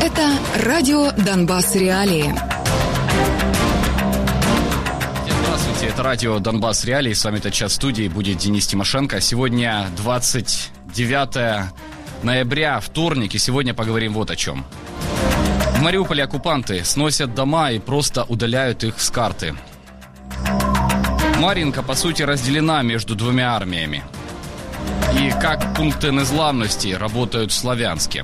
Это радио «Донбасс Реалии». Здравствуйте, это радио «Донбасс Реалии». С вами этот час в студии будет Денис Тимошенко. Сегодня 29 ноября, вторник, и сегодня поговорим вот о чем. В Мариуполе оккупанты сносят дома и просто удаляют их с карты. Мар'їнка, по сути, разделена между двумя армиями. И как пункты незламности работают в Славянске.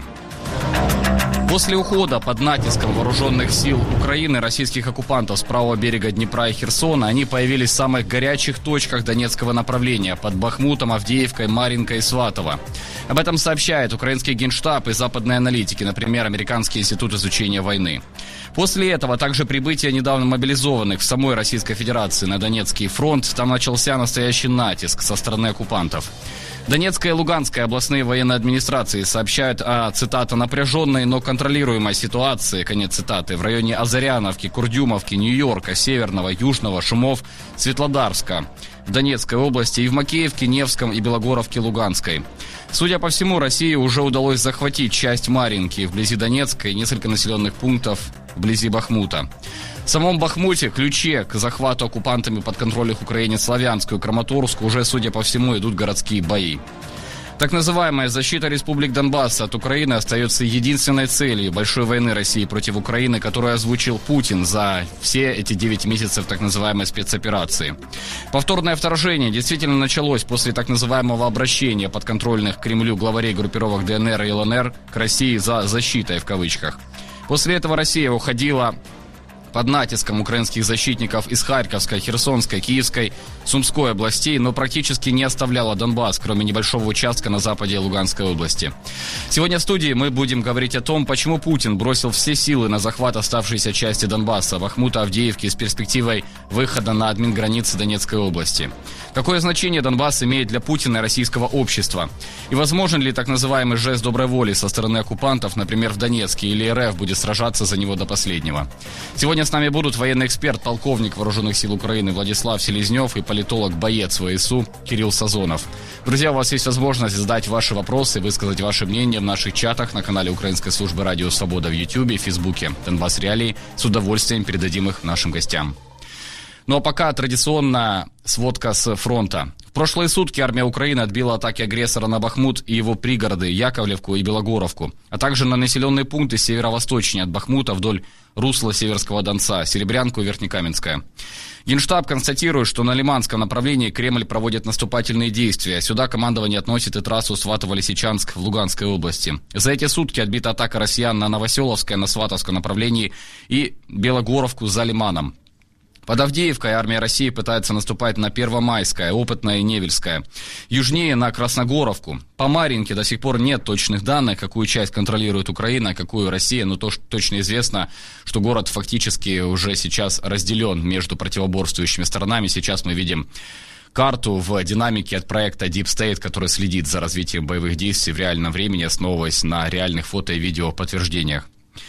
После ухода под натиском вооруженных сил Украины российских оккупантов с правого берега Днепра и Херсона, они появились в самых горячих точках Донецкого направления под Бахмутом, Авдеевкой, Мар'їнкой и Сватово. Об этом сообщает украинский Генштаб и западные аналитики, например, Американский институт изучения войны. После этого также прибытие недавно мобилизованных в самой Российской Федерации на Донецкий фронт, там начался настоящий натиск со стороны оккупантов. Донецкая и Луганская областные военные администрации сообщают о, цитата, напряженной, но контролируемой ситуации, конец цитаты, в районе Азаряновки, Курдюмовки, Нью-Йорка, Северного, Южного, Шумов, Светлодарска в Донецкой области и в Макеевке, Невском и Белогоровке Луганской. Судя по всему, России уже удалось захватить часть Мар'їнки вблизи Донецка и несколько населенных пунктов вблизи Бахмута. В самом Бахмуте ключе к захвату оккупантами подконтрольных Украине Славянскую и Краматорску уже, судя по всему, идут городские бои. Так называемая защита республик Донбасса от Украины остается единственной целью большой войны России против Украины, которую озвучил Путин за все эти 9 месяцев так называемой спецоперации. Повторное вторжение действительно началось после так называемого обращения подконтрольных Кремлю главарей группировок ДНР и ЛНР к России за «защитой» в кавычках. После этого Россия уходила под натиском украинских защитников из Харьковской, Херсонской, Киевской, Сумской областей, но практически не оставляла Донбасс, кроме небольшого участка на западе Луганской области. Сегодня в студии мы будем говорить о том, почему Путин бросил все силы на захват оставшейся части Донбасса, Бахмута, Авдеевки с перспективой выхода на админграницы Донецкой области. Какое значение Донбасс имеет для Путина и российского общества? И возможен ли так называемый жест доброй воли со стороны оккупантов, например, в Донецке, или РФ будет сражаться за него до последнего? Сегодня с нами будут военный эксперт, полковник Вооруженных сил Украины Владислав Селезнев и политолог-боец ВСУ Кирилл Сазонов. Друзья, у вас есть возможность задать ваши вопросы, высказать ваше мнение в наших чатах на канале Украинской службы радио «Свобода» в Ютьюбе, Фейсбуке «Донбасс Реалии». С удовольствием передадим их нашим гостям. Ну а пока традиционная сводка с фронта. В прошлые сутки армия Украины отбила атаки агрессора на Бахмут и его пригороды Яковлевку и Белогоровку, а также на населенные пункты северо-восточнее от Бахмута вдоль русла Северского Донца, Серебрянку и Верхнекаменское. Генштаб констатирует, что на Лиманском направлении Кремль проводит наступательные действия. Сюда командование относит и трассу Сватово-Лисичанск в Луганской области. За эти сутки отбита атака россиян на Новоселовское, на Сватовском направлении и Белогоровку за Лиманом. Под Авдеевкой армия России пытается наступать на Первомайское, Опытное и Невельское. Южнее на Красногоровку. По Мар'їнке до сих пор нет точных данных, какую часть контролирует Украина, а какую Россия. Но точно известно, что город фактически уже сейчас разделен между противоборствующими сторонами. Сейчас мы видим карту в динамике от проекта Deep State, который следит за развитием боевых действий в реальном времени, основываясь на реальных фото и видео подтверждениях.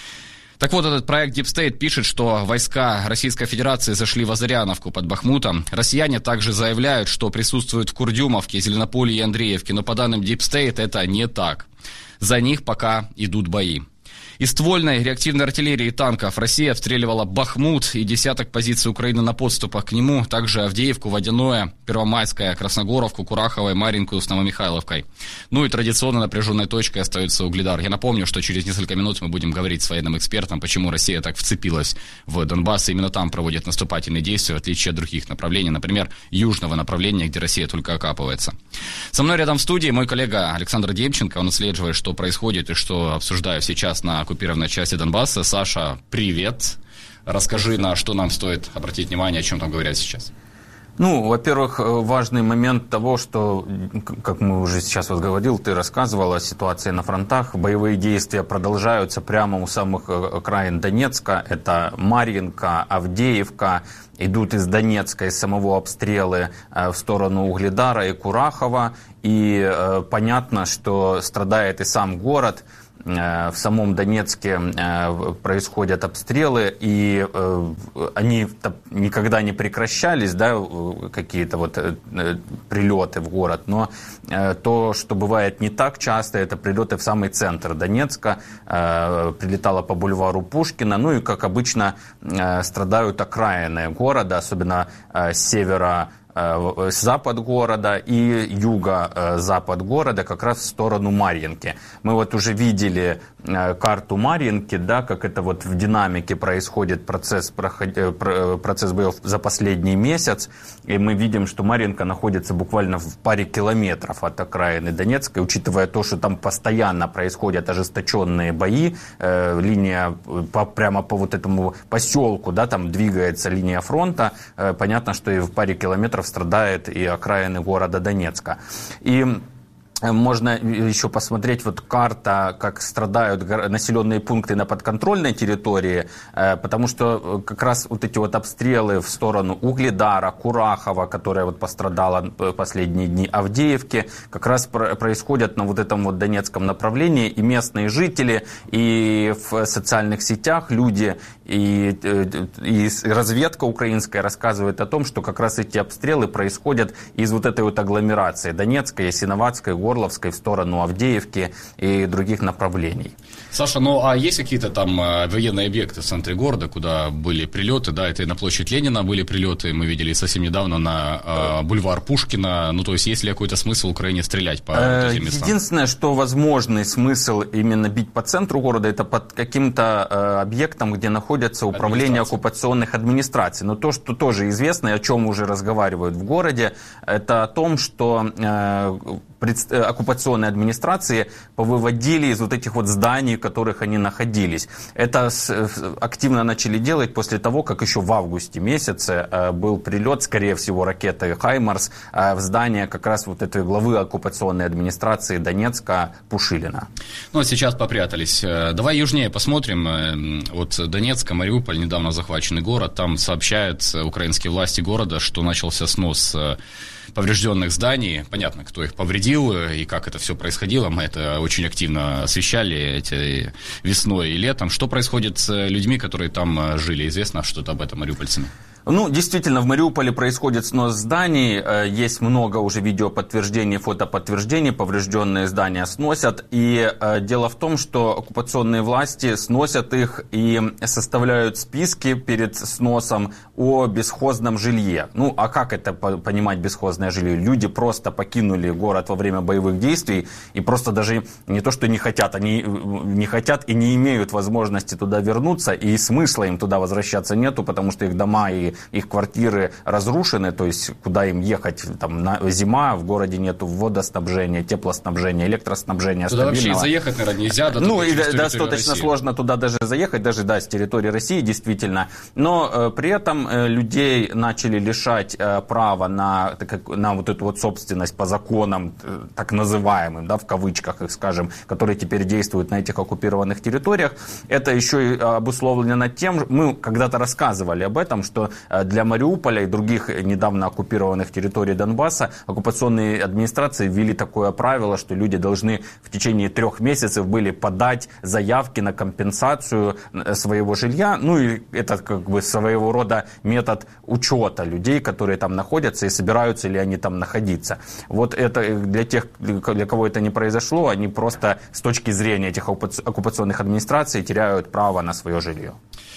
Так вот, этот проект Deep State пишет, что войска Российской Федерации зашли в Азаряновку под Бахмутом. Россияне также заявляют, что присутствуют в Курдюмовке, Зеленополье и Андреевке, но по данным Deep State это не так. За них пока идут бои. Из ствольной реактивной артиллерии и танков Россия обстреливала Бахмут и десяток позиций Украины на подступах к нему, также Авдеевку, Водяное, Первомайское, Красногоровку, Курахово и Мар'їнку с Новомихайловкой. Ну и традиционно напряженной точкой остается Угледар. Я напомню, что через несколько минут мы будем говорить с военным экспертом, почему Россия так вцепилась в Донбасс, и именно там проводит наступательные действия, в отличие от других направлений, например, южного направления, где Россия только окапывается. Со мной рядом в студии мой коллега Александр Демченко, он отслеживает, что происходит и что обсуждаю сейчас на оккупированной части Донбасса. Саша, привет. Расскажи, на что нам стоит обратить внимание, о чем там говорят сейчас. Ну, во-первых, важный момент того, что, как мы уже сейчас вот говорил, ты рассказывал о ситуации на фронтах. Боевые действия продолжаются прямо у самых окраин Донецка. Это Мар'їнка, Авдеевка. Идут из Донецка, из самого обстрелы в сторону Угледара и Курахова. И понятно, что страдает и сам город. в самом Донецке происходят обстрелы, и они никогда не прекращались, да, какие-то вот прилеты в город, но то, что бывает не так часто, это прилеты в самый центр Донецка, прилетало по бульвару Пушкина, ну и, как обычно, страдают окраины города, особенно с севера, запад города и юго-запад города, как раз в сторону Марьинки. Мы вот уже видели карту Марьинки, да, как это вот в динамике происходит процесс боев за последний месяц, и мы видим, что Марьинка находится буквально в паре километров от окраины Донецка, и учитывая то, что там постоянно происходят ожесточенные бои, линия прямо по вот этому поселку, да, там двигается линия фронта, понятно, что и в паре километров страдает и окраины города Донецка. И можно еще посмотреть вот карта, как страдают населенные пункты на подконтрольной территории, потому что как раз вот эти вот обстрелы в сторону Угледара, Курахова, которая вот пострадала последние дни, Авдеевки, как раз происходят на вот этом вот донецком направлении, и местные жители, и в социальных сетях люди, и разведка украинская рассказывает о том, что как раз эти обстрелы происходят из вот этой вот агломерации Донецкой, Ясиноватской, Горловской в сторону Авдеевки и других направлений. Саша, ну а есть какие-то там военные объекты в центре города, куда были прилеты, да, это и на площадь Ленина были прилеты, мы видели совсем недавно на бульвар Пушкина, ну то есть есть ли какой-то смысл Украине стрелять по этим местам? Единственное, что возможный смысл именно бить по центру города, это под каким-то объектом, где находится управление оккупационных администраций. Но то, что тоже известно, и о чем уже разговаривают в городе, это о том, что оккупационные администрации повыводили из вот этих вот зданий, в которых они находились. Это активно начали делать после того, как еще в августе месяце был прилет, скорее всего, ракеты «Хаймарс» в здание как раз вот этой главы оккупационной администрации Донецка Пушилина. Ну, а сейчас попрятались. Давай южнее посмотрим. Вот Донецк, Мариуполь, недавно захваченный город, там сообщают украинские власти города, что начался снос поврежденных зданий. Понятно, кто их повредил и как это все происходило. Мы это очень активно освещали весной и летом. Что происходит с людьми, которые там жили? Известно что-то об этом мариупольцами? Ну, действительно, в Мариуполе происходит снос зданий, есть много уже видеоподтверждений, фотоподтверждений, поврежденные здания сносят, и дело в том, что оккупационные власти сносят их и составляют списки перед сносом о бесхозном жилье. Ну, а как это понимать бесхозное жилье? Люди просто покинули город во время боевых действий и просто даже не то, что не хотят, они не хотят и не имеют возможности туда вернуться, и смысла им туда возвращаться нету, потому что их дома и их квартиры разрушены, то есть куда им ехать, там зима, в городе нету водоснабжения, теплоснабжения, электроснабжения туда стабильного. Вообще заехать, наверное, нельзя. Да, ну, и достаточно сложно туда даже заехать, даже, да, с территории России, действительно. Но при этом людей начали лишать права на вот эту вот собственность по законам, так называемым, да, в кавычках их скажем, которые теперь действуют на этих оккупированных территориях. Это еще и обусловлено тем, мы когда-то рассказывали об этом, что для Мариуполя и других недавно оккупированных территорий Донбасса оккупационные администрации ввели такое правило, что люди должны в течение 3 месяцев были подать заявки на компенсацию своего жилья. Ну и это как бы своего рода метод учета людей, которые там находятся, и собираются ли они там находиться. Вот это для тех, для кого это не произошло, они просто с точки зрения этих оккупационных администраций теряют право на свое жилье.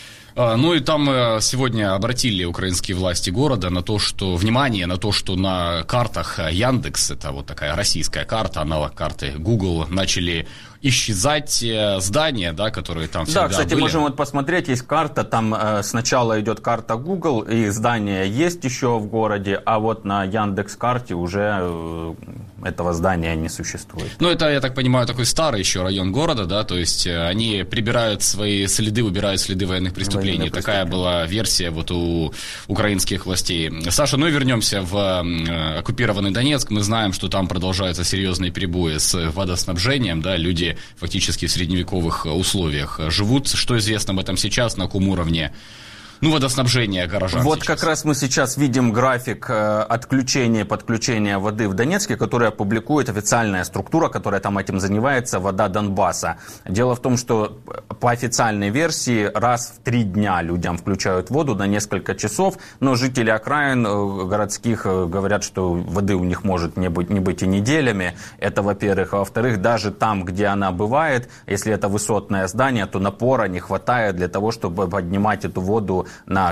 Ну и там сегодня обратили украинские власти города на то, что внимание на то, что на картах Яндекс, это вот такая российская карта, аналог карты Google, начали исчезать здания, да, которые там всегда были. Да, кстати, можем вот посмотреть, есть карта, там сначала идет карта Google, и здания есть еще в городе, а вот на Яндекс.Карте уже этого здания не существует. Ну, это, я так понимаю, такой старый еще район города, да, то есть они прибирают свои следы, убирают следы военных преступлений. Такая была версия вот у украинских властей. Саша, ну и вернемся в оккупированный Донецк. Мы знаем, что там продолжаются серьезные перебои с водоснабжением, да, люди фактически в средневековых условиях живут. Что известно об этом сейчас, на каком уровне водоснабжения горожан. Вот сейчас. как раз мы сейчас видим график отключения и подключения воды в Донецке, который опубликует официальная структура, которая там этим занимается, «Вода Донбасса». Дело в том, что по официальной версии раз в 3 дня людям включают воду на несколько часов, но жители окраин городских говорят, что воды у них может не быть и неделями. Это, во-первых. А во-вторых, даже там, где она бывает, если это высотное здание, то напора не хватает для того, чтобы поднимать эту воду на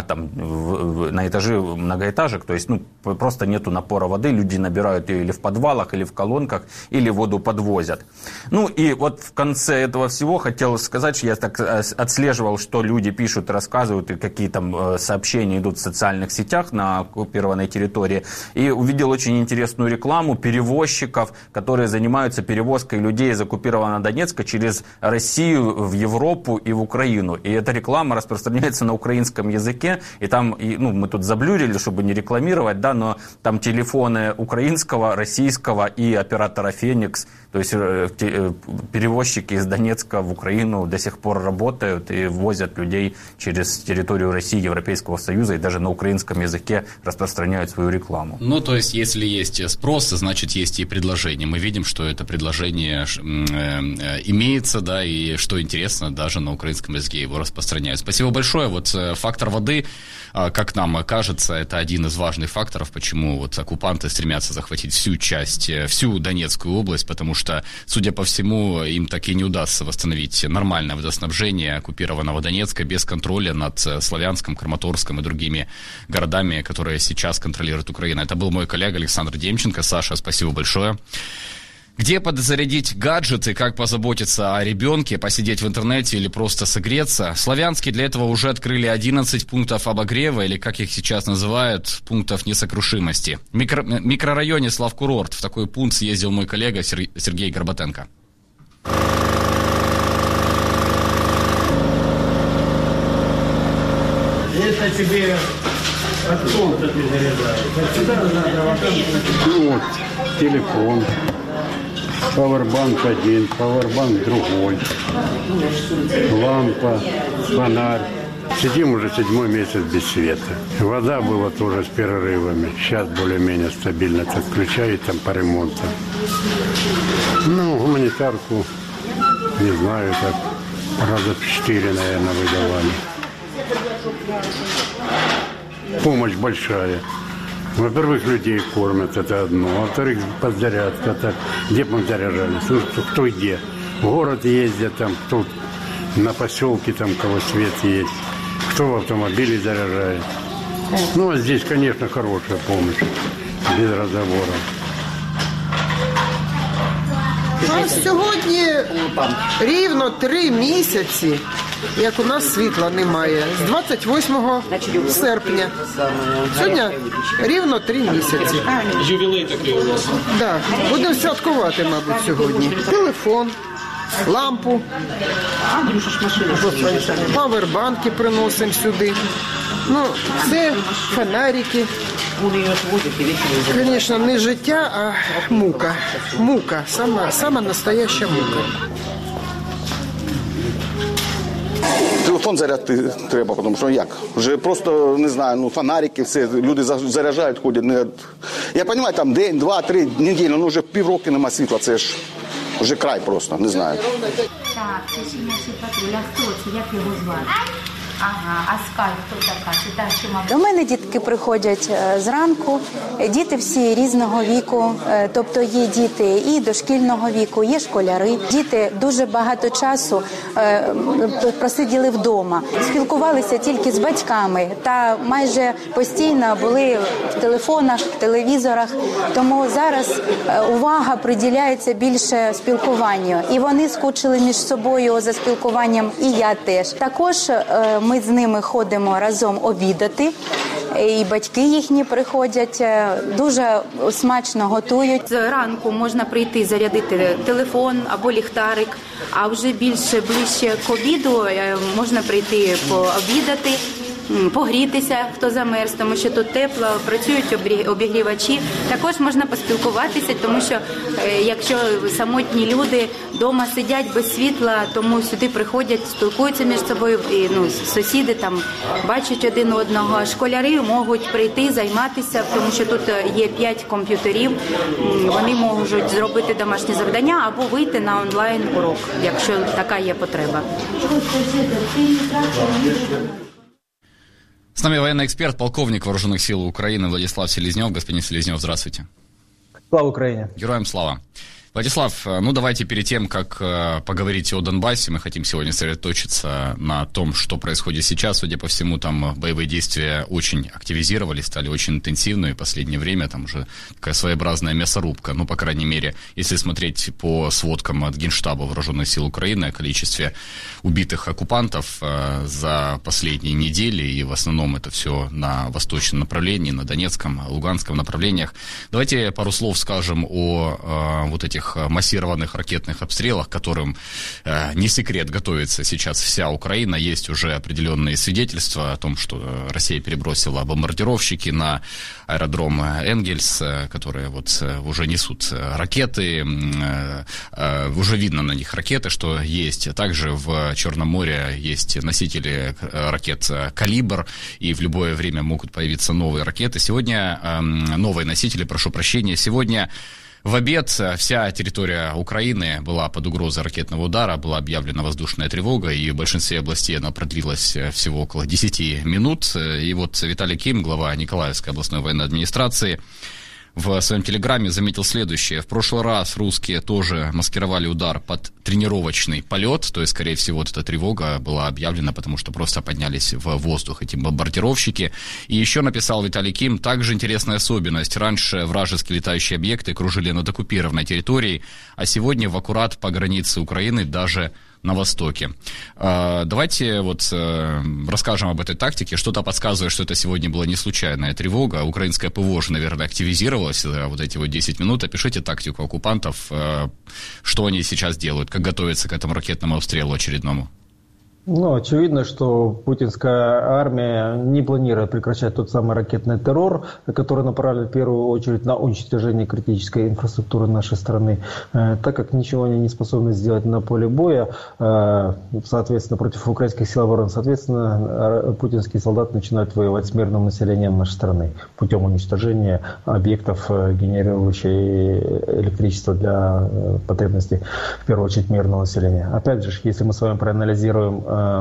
этажи многоэтажек. То есть просто нету напора воды, люди набирают ее или в подвалах, или в колонках, или воду подвозят. И вот в конце этого всего хотел сказать, что я так отслеживал, что люди пишут, рассказывают, и какие там сообщения идут в социальных сетях на оккупированной территории, и увидел очень интересную рекламу перевозчиков, которые занимаются перевозкой людей из оккупированного Донецка через Россию в Европу и в Украину. И эта реклама распространяется на украинском языке, и там, мы тут заблюрили, чтобы не рекламировать, да, но там телефоны украинского, российского и оператора «Феникс», то есть перевозчики из Донецка в Украину до сих пор работают и возят людей через территорию России, Европейского Союза, и даже на украинском языке распространяют свою рекламу. То есть, если есть спрос, значит, есть и предложение. Мы видим, что это предложение имеется, да, и, что интересно, даже на украинском языке его распространяют. Спасибо большое. Вот фактор воды, как нам кажется, это один из важных факторов, почему оккупанты стремятся захватить всю Донецкую область, потому что, судя по всему, им так и не удастся восстановить нормальное водоснабжение оккупированного Донецка без контроля над Славянском, Краматорском и другими городами, которые сейчас контролирует Украина. Это был мой коллега Александр Демченко. Саша, спасибо большое. Где подзарядить гаджеты, как позаботиться о ребенке, посидеть в интернете или просто согреться? Славянске для этого уже открыли 11 пунктов обогрева, или, как их сейчас называют, пунктов несокрушимости. В микрорайоне Славкурорт в такой пункт съездил мой коллега Сергей Горбатенко. Это тебе от пункта ты заряжаешь. Сюда надо телефон. Пауэрбанк один, пауэрбанк другой, лампа, фонарь. Сидим уже 7-й месяц без света. Вода была тоже с перерывами. Сейчас более-менее стабильно так включают там по ремонту. Гуманитарку, не знаю, так раза 4, наверное, выдавали. Помощь большая. Во-первых, людей кормят, это одно. Во-вторых, подзарядка. Так, где бы мы заряжались? Кто где? В город ездят, там, кто на поселке, там, кого свет есть. Кто в автомобиле заряжает. А здесь, конечно, хорошая помощь. Без разговоров. Сьогодні рівно 3 місяці, як у нас світла немає, з 28 серпня. Сьогодні рівно 3 місяці. Ювілей такий у нас. Так, будемо святкувати, мабуть, сьогодні. Телефон, лампу, павербанки приносимо сюди. Це фонарики. Звісно, не життя, а мука. Мука, сама настояща мука. Телефон зарядити треба, тому що як? Вже просто, не знаю, фонарики, все, люди заряджають, ходять. Я розумію, там день, 2, 3 неділі, вже півроку нема світла, це ж вже край просто, не знаю. Так, це ж наші патруля. Хто це? Як його звати? Ага, а Скай хто така? До мене дітки приходять зранку, діти всі різного віку, тобто є діти і дошкільного віку, є школяри. Діти дуже багато часу просиділи вдома, спілкувалися тільки з батьками та майже постійно були в телефонах, в телевізорах, тому зараз увага приділяється більше спілкуванню. І вони скучили між собою за спілкуванням, і я теж. Також ми з ними ходимо разом обідати, і батьки їхні приходять, дуже смачно готують. Зранку можна прийти зарядити телефон або ліхтарик, а вже ближче к обіду можна прийти пообідати погрітися, хто замерз, тому що тут тепло, працюють обігрівачі. Також можна поспілкуватися, тому що якщо самотні люди вдома сидять без світла, тому сюди приходять, спілкуються між собою, і, сусіди там бачать один одного. Школяри можуть прийти, займатися, тому що тут є 5 комп'ютерів, вони можуть зробити домашні завдання або вийти на онлайн-урок, якщо така є потреба. С нами военный эксперт, полковник Вооруженных сил Украины Владислав Селезнев. Господин Селезнев, здравствуйте. Слава Украине. Героям слава. Владислав, давайте перед тем, как поговорить о Донбассе, мы хотим сегодня сосредоточиться на том, что происходит сейчас. Судя по всему, там боевые действия очень активизировались, стали очень интенсивными. В последнее время там уже такая своеобразная мясорубка. По крайней мере, если смотреть по сводкам от Генштаба Вооруженных сил Украины о количестве убитых оккупантов за последние недели, и в основном это все на восточном направлении, на Донецком, Луганском направлениях. Давайте пару слов скажем о вот этих массированных ракетных обстрелах, которым, не секрет, готовится сейчас вся Украина. Есть уже определенные свидетельства о том, что Россия перебросила бомбардировщики на аэродром Энгельс, которые уже несут ракеты, уже видно на них ракеты, что есть. Также в Черном море есть носители ракет «Калибр», и в любое время могут появиться новые ракеты. Сегодня, новые носители, прошу прощения, сегодня в обед вся территория Украины была под угрозой ракетного удара, была объявлена воздушная тревога, и в большинстве областей она продлилась всего около 10 минут. И Виталий Ким, глава Николаевской областной военной администрации, в своем телеграме заметил следующее. В прошлый раз русские тоже маскировали удар под тренировочный полет, то есть, скорее всего, эта тревога была объявлена, потому что просто поднялись в воздух эти бомбардировщики. И еще написал Виталий Ким, также интересная особенность. Раньше вражеские летающие объекты кружили над оккупированной территорией, а сегодня в аккурат по границе Украины, даже на востоке. Давайте расскажем об этой тактике. Что-то подсказывает, что это сегодня была не случайная тревога. Украинское ПВО же, наверное, активизировалось за эти 10 минут. Опишите тактику оккупантов, что они сейчас делают, как готовятся к этому ракетному обстрелу очередному. Очевидно, что путинская армия не планирует прекращать тот самый ракетный террор, который направлен в первую очередь на уничтожение критической инфраструктуры нашей страны, так как ничего они не способны сделать на поле боя, соответственно, против украинских сил обороны. Соответственно, путинские солдаты начинают воевать с мирным населением нашей страны путем уничтожения объектов, генерирующих электричество для потребностей, в первую очередь, мирного населения. Опять же, если мы с вами проанализируем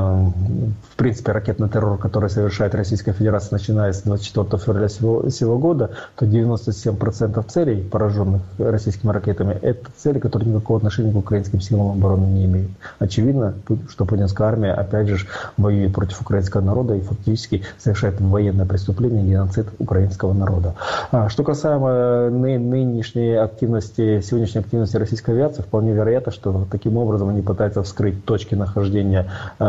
в принципе, ракетный террор, который совершает Российская Федерация, начиная с 24 февраля сего года, то 97% целей, пораженных российскими ракетами, это цели, которые никакого отношения к украинским силам обороны не имеют. Очевидно, что путинская армия, опять же, воюет против украинского народа и фактически совершает военное преступление, геноцид украинского народа. Что касаемо нынешней активности, сегодняшней активности российской авиации, вполне вероятно, что таким образом они пытаются вскрыть точки нахождения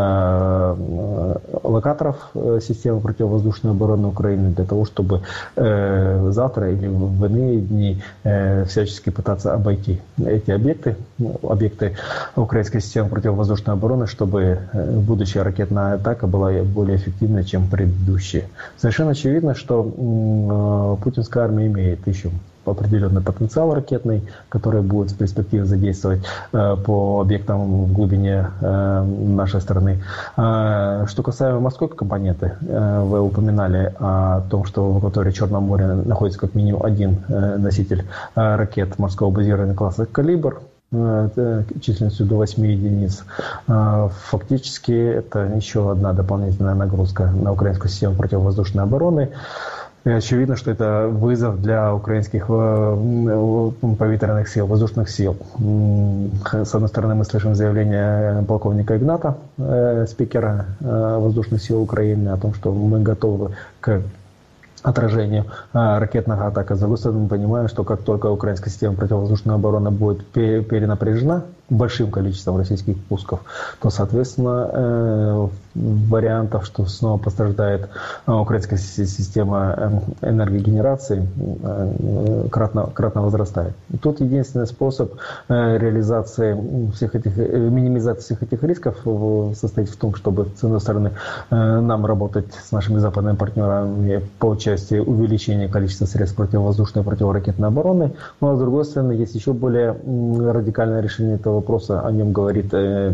локаторов системы противовоздушной обороны Украины для того, чтобы завтра или в иные дни всячески пытаться обойти эти объекты украинской системы противовоздушной обороны, чтобы будущая ракетная атака была более эффективной, чем предыдущие. Совершенно очевидно, что путинская армия имеет еще определенный потенциал ракетный, который будет в перспективе задействовать по объектам в глубине нашей страны. Что касаемо морской компоненты, вы упоминали о том, что в акватории Черного моря находится как минимум один носитель ракет морского базирования класса «Калибр», численностью до 8 единиц. Фактически это еще одна дополнительная нагрузка на украинскую систему противовоздушной обороны. И очевидно, что это вызов для украинских повітряных сил, воздушных сил. С одной стороны, мы слышим заявление полковника Игната, спикера воздушных сил Украины, о том, что мы готовы к отражению ракетных атак. А с другой стороны, мы понимаем, что как только украинская система противовоздушной обороны будет перенапряжена, большим количеством российских пусков, то, соответственно, вариантов, что снова пострадает украинская система энергогенерации, кратно возрастает. И тут единственный способ реализации минимизации всех этих рисков состоит в том, чтобы, с одной стороны, нам работать с нашими западными партнерами по части увеличения количества средств противовоздушной и противоракетной обороны, но, с другой стороны, есть еще более радикальное решение этого вопроса, о нем говорит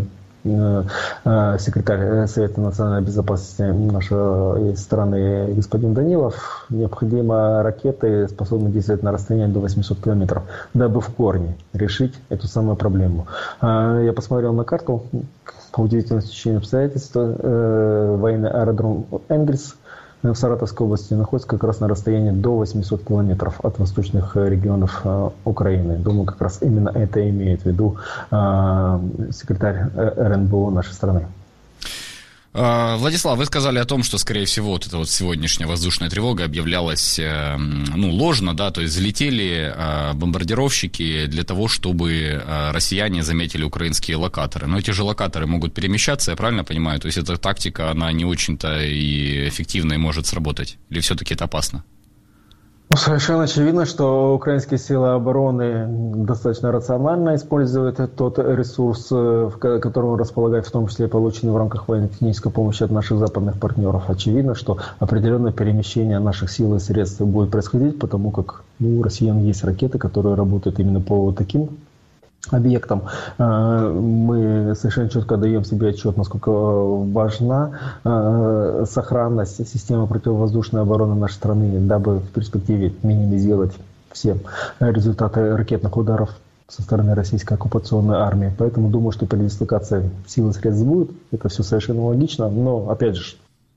секретарь Совета национальной безопасности нашей страны господин Данилов. Необходимо ракеты, способные действовать на расстоянии до 800 километров, дабы в корне решить эту самую проблему. Я посмотрел на карту, по удивительному стечению обстоятельств, военный аэродром Энгельс в Саратовской области находится как раз на расстоянии до 800 километров от восточных регионов Украины. Думаю, как раз именно это имеет в виду секретарь РНБО нашей страны. Владислав, вы сказали о том, что, скорее всего, вот эта вот сегодняшняя воздушная тревога объявлялась, ложно, да, то есть залетели бомбардировщики для того, чтобы россияне заметили украинские локаторы. Но эти же локаторы могут перемещаться, я правильно понимаю? То есть эта тактика, она не очень-то и эффективно и может сработать? Или все-таки это опасно? Совершенно очевидно, что украинские силы обороны достаточно рационально используют тот ресурс, которым располагают, в том числе полученный в рамках военно-технической помощи от наших западных партнеров. Очевидно, что определенное перемещение наших сил и средств будет происходить, потому как у россиян есть ракеты, которые работают именно по таким объектам. Мы совершенно четко даем себе отчет, насколько важна сохранность системы противовоздушной обороны нашей страны, дабы в перспективе минимизировать все результаты ракетных ударов со стороны российской оккупационной армии. Поэтому думаю, что передислокация сил и средств будет. Это все совершенно логично. Но, опять же,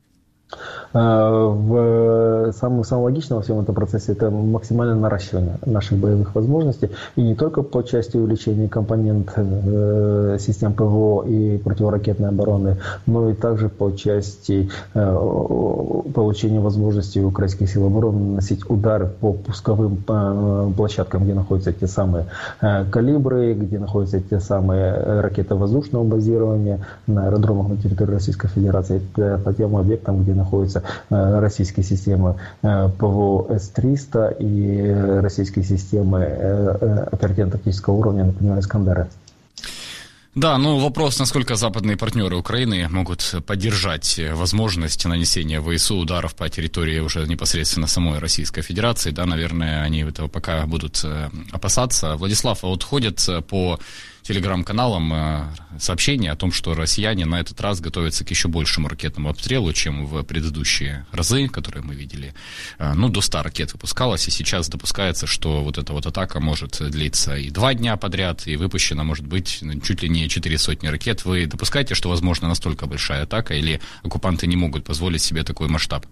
самое логичное во всем этом процессе – это максимальное наращивание наших боевых возможностей. И не только по части увеличения компонент систем ПВО и противоракетной обороны, но и также по части получения возможности украинских сил обороны наносить удары по пусковым площадкам, где находятся те самые калибры, где находятся те самые ракеты воздушного базирования на аэродромах на территории Российской Федерации, по тем объектам, где находятся российские системы ПВО С-300 и российские системы оперативно-тактического уровня, например, «Искандеры». Да, вопрос, насколько западные партнеры Украины могут поддержать возможность нанесения ВСУ ударов по территории уже непосредственно самой Российской Федерации. Да, наверное, они этого пока будут опасаться. Владислав, а вот ходят по телеграм-каналам сообщения о том, что россияне на этот раз готовятся к еще большему ракетному обстрелу, чем в предыдущие разы, которые мы видели. До 100 ракет выпускалось, и сейчас допускается, что вот эта вот атака может длиться и 2 дня подряд, и выпущено может быть чуть ли не 400 ракет. Вы допускаете, что возможно настолько большая атака, или оккупанты не могут позволить себе такой масштаб?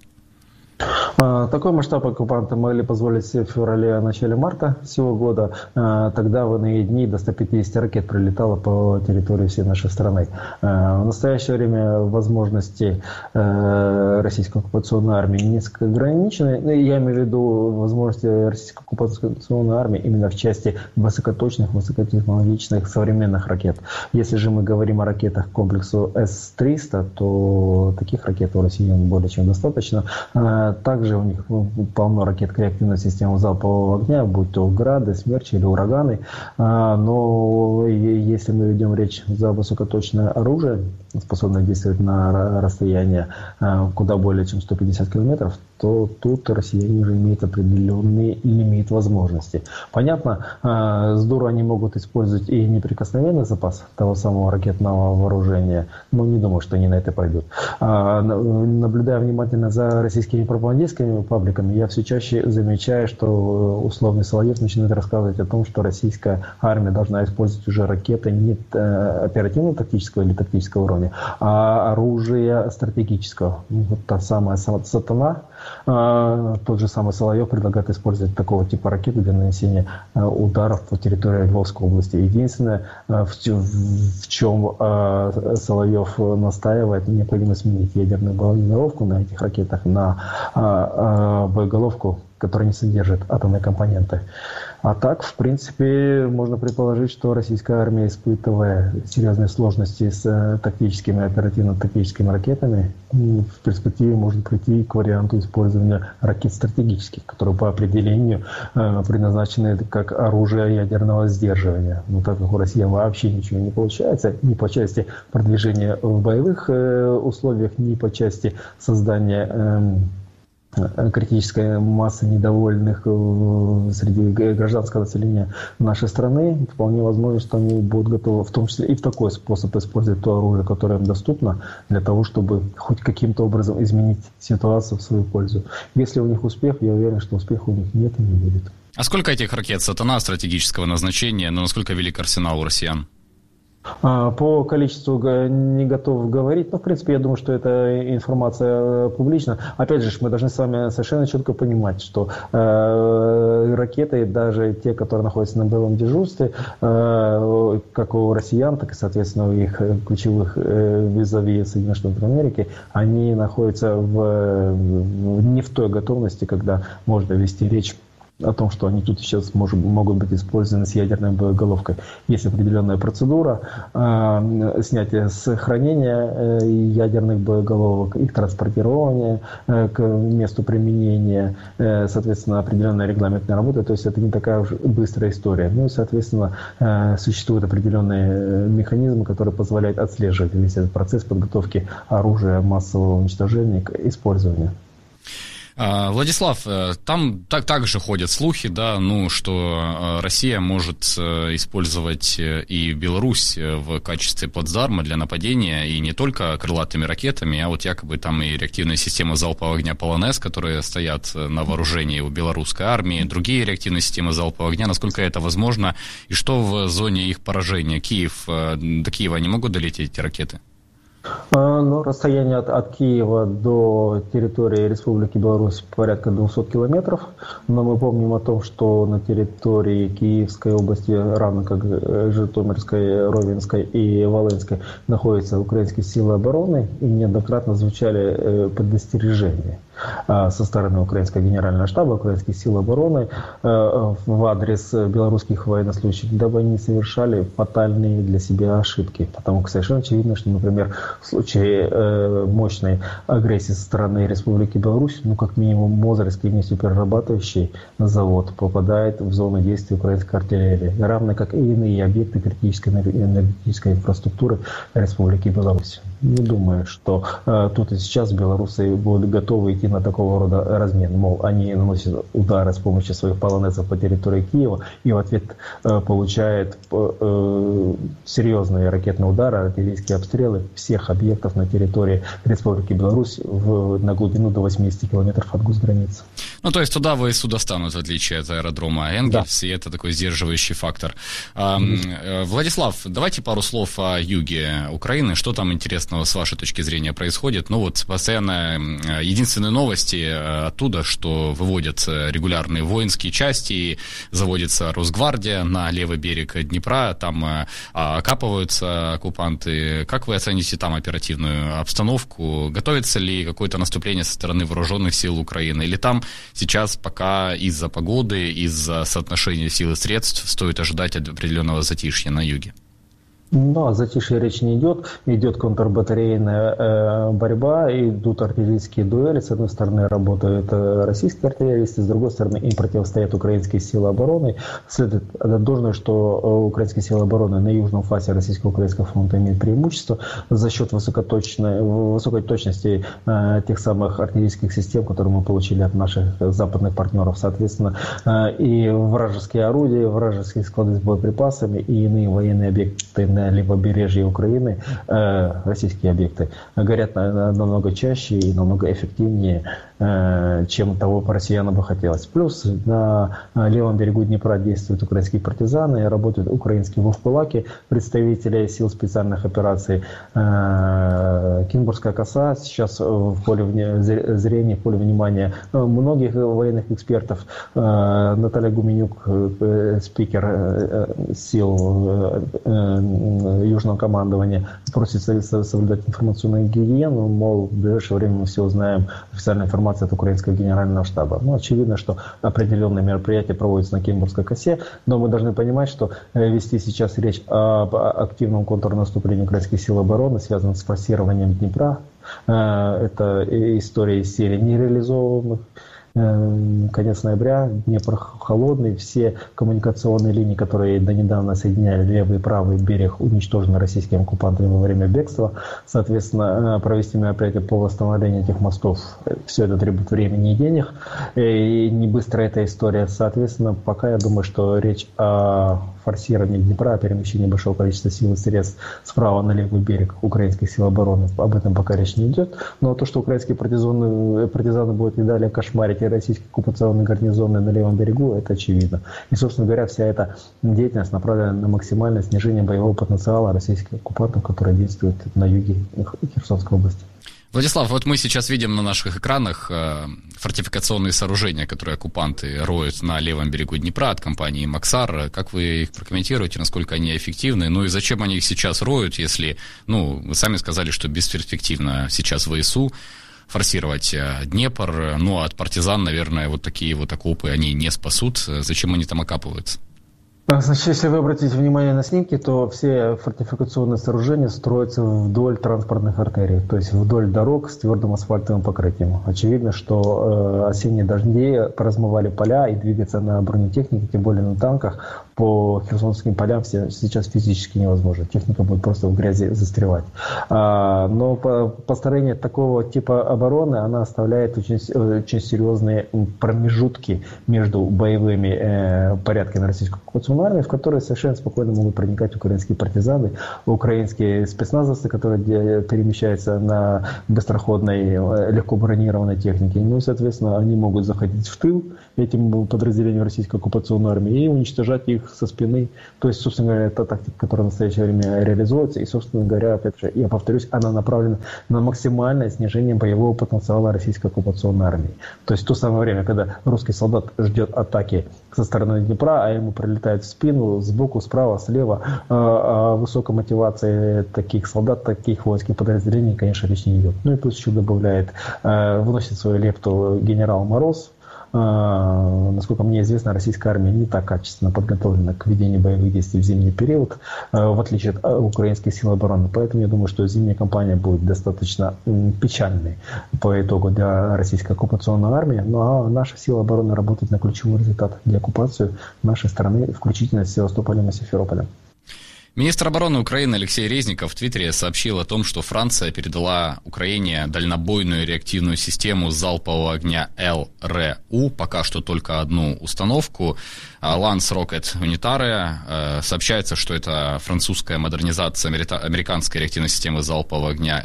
Такой масштаб оккупанты могли позволить себе в феврале-начале марта сего года. Тогда в иные дни до 150 ракет прилетало по территории всей нашей страны. В настоящее время возможности российской оккупационной армии несколько ограничены. Я имею в виду возможности российской оккупационной армии именно в части высокоточных, высокотехнологичных современных ракет. Если же мы говорим о ракетах комплексу С-300, то таких ракет у россиян более чем достаточно. Также у них полно ракет реактивной системы залпового огня, будь то «Грады», «Смерчи» или «Ураганы». Но если мы ведем речь за высокоточное оружие, способное действовать на расстояние куда более чем 150 километров, то тут россияне уже имеют определенный лимит возможностей. Понятно, здорово они могут использовать и неприкосновенный запас того самого ракетного вооружения, но не думаю, что они на это пойдут. Наблюдая внимательно за российскими пропагандистскими пабликами, я все чаще замечаю, что условный Соловьев начинает рассказывать о том, что российская армия должна использовать уже ракеты не оперативно-тактического или тактического уровня, а оружие стратегического. Вот та самая «Сатана». Тот же самый Соловьев предлагает использовать такого типа ракеты для нанесения ударов по территории Львовской области. Единственное, в чем Соловьев настаивает, необходимо сменить ядерную боеголовку на этих ракетах на боеголовку, который не содержит атомные компоненты. А так, в принципе, можно предположить, что российская армия, испытывая серьезные сложности с тактическими, оперативно-тактическими ракетами, в перспективе может прийти к варианту использования ракет стратегических, которые по определению предназначены как оружие ядерного сдерживания. Но так как у России вообще ничего не получается, ни по части продвижения в боевых условиях, ни по части создания критической массы недовольных среди гражданского населения нашей страны, вполне возможно, что они будут готовы, в том числе и в такой способ, использовать то оружие, которое им доступно, для того, чтобы хоть каким-то образом изменить ситуацию в свою пользу. Если у них успех, я уверен, что успеха у них нет и не будет. А сколько этих ракет «Сатана» стратегического назначения, но насколько велик арсенал у россиян? По количеству не готов говорить, но, в принципе, я думаю, что эта информация публична. Опять же, мы должны с вами совершенно четко понимать, что ракеты, даже те, которые находятся на боевом дежурстве, как у россиян, так и, соответственно, у их ключевых визави Соединенных Штатов Америки, они находятся не в той готовности, когда можно вести речь о том, что они тут сейчас могут быть использованы с ядерной боеголовкой. Есть определенная процедура снятия с хранения ядерных боеголовок, их транспортирования к месту применения, соответственно, определенная регламентная работа. То есть это не такая уж быстрая история. Ну и, соответственно, существуют определенные механизмы, которые позволяют отслеживать весь этот процесс подготовки оружия массового уничтожения к использованию. Владислав, там также ходят слухи, да, что Россия может использовать и Беларусь в качестве плацдарма для нападения, и не только крылатыми ракетами, а вот якобы там и реактивные системы залпового огня «Полонез», которые стоят на вооружении у белорусской армии, другие реактивные системы залпового огня. Насколько это возможно, и что в зоне их поражения? До Киева не могут долететь эти ракеты? Ну, расстояние от Киева до территории Республики Беларусь порядка 200 километров, но мы помним о том, что на территории Киевской области, равно как Житомирской, Ровенской и Волынской, находятся украинские силы обороны, и неоднократно звучали предостережения со стороны Украинского генерального штаба, Украинских сил обороны в адрес белорусских военнослужащих, дабы они не совершали фатальные для себя ошибки. Потому что совершенно очевидно, что, например, в случае мощной агрессии со стороны Республики Беларусь, как минимум Мозырский нефтеперерабатывающий завод попадает в зону действия украинской артиллерии, равно как и иные объекты критической энергетической инфраструктуры Республики Беларусь. Не думаю, что тут и сейчас белорусы будут готовы идти на такого рода размен. Мол, они наносят удары с помощью своих полонезов по территории Киева и в ответ получают серьезные ракетные удары, артиллерийские обстрелы всех объектов на территории Республики Беларусь на глубину до 80 километров от госграницы. То есть туда ВСУ достанут, в отличие от аэродрома Энгельс, да. И это такой сдерживающий фактор. Владислав, давайте пару слов о юге Украины. Что там интересного с вашей точки зрения происходит? Постоянно единственные новости оттуда, что выводятся регулярные воинские части, заводится Росгвардия на левый берег Днепра, там окапываются оккупанты. Как вы оцените там оперативную обстановку? Готовится ли какое-то наступление со стороны вооруженных сил Украины? Или там сейчас пока из-за погоды, из-за соотношения сил и средств стоит ожидать определенного затишья на юге? О затишье речь не идет. Идет контрбатарейная борьба, идут артиллерийские дуэли. С одной стороны работают российские артиллеристы, с другой стороны им противостоят украинские силы обороны. Следует отдать должное, что украинские силы обороны на южном фасе Российско-Украинского фронта имеют преимущество за счет высокой точности тех самых артиллерийских систем, которые мы получили от наших западных партнеров. Соответственно, и вражеские орудия, вражеские склады с боеприпасами и иные военные объекты на левобережье Украины, российские объекты, горят намного чаще и намного эффективнее, чем того по россиянам бы хотелось. Плюс на левом берегу Днепра действуют украинские партизаны, работают украинские вовкулаки, представители сил специальных операций. Кінбурзька коса сейчас в поле зрения, в поле внимания многих военных экспертов. Наталья Гуменюк, спикер сил Южного командования просит соблюдать информационную гигиену, мол, в ближайшее время мы все узнаем официальную информацию от украинского генерального штаба. Ну, очевидно, что определенные мероприятия проводятся на Кембургской косе, но мы должны понимать, что вести сейчас речь об активном контрнаступлении украинских сил обороны, связанном с форсированием Днепра, это история из серии нереализованных. Конец ноября, Днепр холодный, все коммуникационные линии, которые до недавно соединяли левый и правый берег, уничтожены российскими оккупантами во время бегства. Соответственно, провести мероприятие по восстановлению этих мостов, все это требует времени и денег, и не быстро эта история. Соответственно, пока я думаю, что речь о форсировании Днепра, о перемещении большого количества сил и средств справа на левый берег украинских сил обороны, об этом пока речь не идет. Но то, что украинские партизаны будут и далее кошмарить российские оккупационные гарнизоны на левом берегу, это очевидно. И, собственно говоря, вся эта деятельность направлена на максимальное снижение боевого потенциала российских оккупантов, которые действуют на юге Херсонской области. Владислав, вот мы сейчас видим на наших экранах фортификационные сооружения, которые оккупанты роют на левом берегу Днепра от компании «Максар». Как вы их прокомментируете, насколько они эффективны? Ну и зачем они их сейчас роют, если, вы сами сказали, что бесперспективно сейчас ВСУ форсировать Днепр, а от партизан, наверное, вот такие вот окопы они не спасут. Зачем они там окапываются? Значит, если вы обратите внимание на снимки, то все фортификационные сооружения строятся вдоль транспортных артерий, то есть вдоль дорог с твердым асфальтовым покрытием. Очевидно, что осенние дожди размывали поля, и двигаться на бронетехнике, тем более на танках, по херсонским полям сейчас физически невозможно. Техника будет просто в грязи застревать. Но построение такого типа обороны, она оставляет очень серьезные промежутки между боевыми порядками российской оккупационной армии, в которые совершенно спокойно могут проникать украинские партизаны, украинские спецназовцы, которые перемещаются на быстроходной, легко бронированной технике. Ну и, соответственно, они могут заходить в тыл этим подразделениям российской оккупационной армии и уничтожать их со спины. То есть, собственно говоря, это тактика, которая в настоящее время реализуется. И, собственно говоря, опять же, я повторюсь, она направлена на максимальное снижение боевого потенциала российской оккупационной армии. То есть в то самое время, когда русский солдат ждет атаки со стороны Днепра, а ему прилетает в спину, сбоку, справа, слева, о высокой мотивации таких солдат, таких воинских подразделений, конечно, речь не идет. Ну и плюс еще добавляет, вносит свою лепту генерал Мороз. Насколько мне известно, российская армия не так качественно подготовлена к ведению боевых действий в зимний период, в отличие от украинских сил обороны. Поэтому я думаю, что зимняя кампания будет достаточно печальной по итогу для российской оккупационной армии. Ну а наша сила обороны работает на ключевой результат для оккупации нашей страны, включительно с Севастополем и Симферополем. Министр обороны Украины Алексей Резников в Твиттере сообщил о том, что Франция передала Украине дальнобойную реактивную систему залпового огня ЛРУ, пока что только одну установку, Lance Rocket Unitary. Сообщается, что это французская модернизация американской реактивной системы залпового огня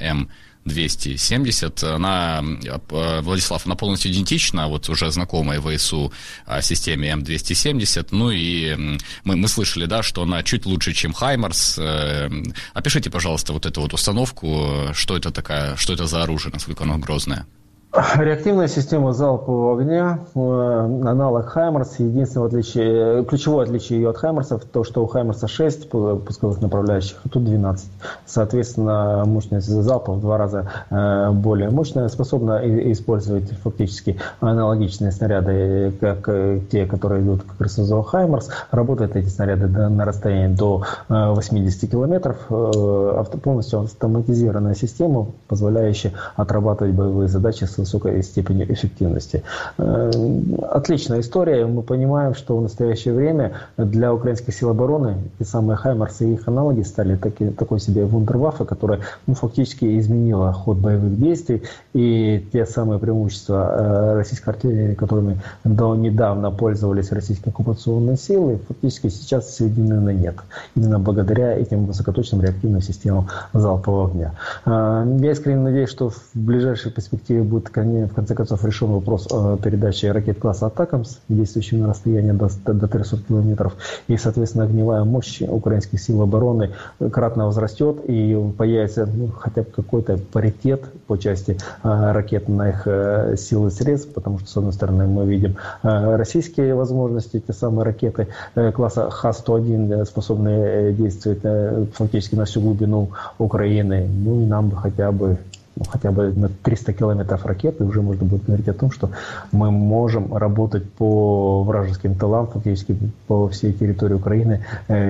М270. Она, Владислав, она полностью идентична вот уже знакомой ВСУ системе М270. Ну и мы слышали, да, что она чуть лучше, чем Хаймарс. Опишите, пожалуйста, вот эту вот установку, что это за оружие, насколько оно грозное. Реактивная система залпового огня, аналог Хаймарс. Единственное ключевое отличие ее от Хаймарсов, то, что у Хаймарса 6 пусковых направляющих, а тут 12. Соответственно, мощность залпа в 2 раза более мощная, способна использовать фактически аналогичные снаряды, как те, которые идут как раз из Хаймарс. Работают эти снаряды на расстоянии до 80 километров. Полностью автоматизированная система, позволяющая отрабатывать боевые задачи с высокой степенью эффективности. Отличная история. Мы понимаем, что в настоящее время для украинских сил обороны те самые Хаймарсы и их аналоги стали такой себе вундерваффе, которая фактически изменила ход боевых действий, и те самые преимущества российской артиллерии, которыми до недавно пользовались российские оккупационные силы, фактически сейчас сведены на нет. Именно благодаря этим высокоточным реактивным системам залпового огня. Я искренне надеюсь, что в ближайшей перспективе будет будет в конце концов решен вопрос передачи ракет класса «Атакамс», действующих на расстоянии до 300 километров, и, соответственно, огневая мощь украинских сил обороны кратно возрастет, и появится хотя бы какой-то паритет по части ракетных сил и средств, потому что, с одной стороны, мы видим российские возможности, те самые ракеты класса Х-101, способные действовать фактически на всю глубину Украины. Ну и нам бы хотя бы на 300 километров ракеты уже можно будет говорить о том, что мы можем работать по вражеским тылам, фактически по всей территории Украины,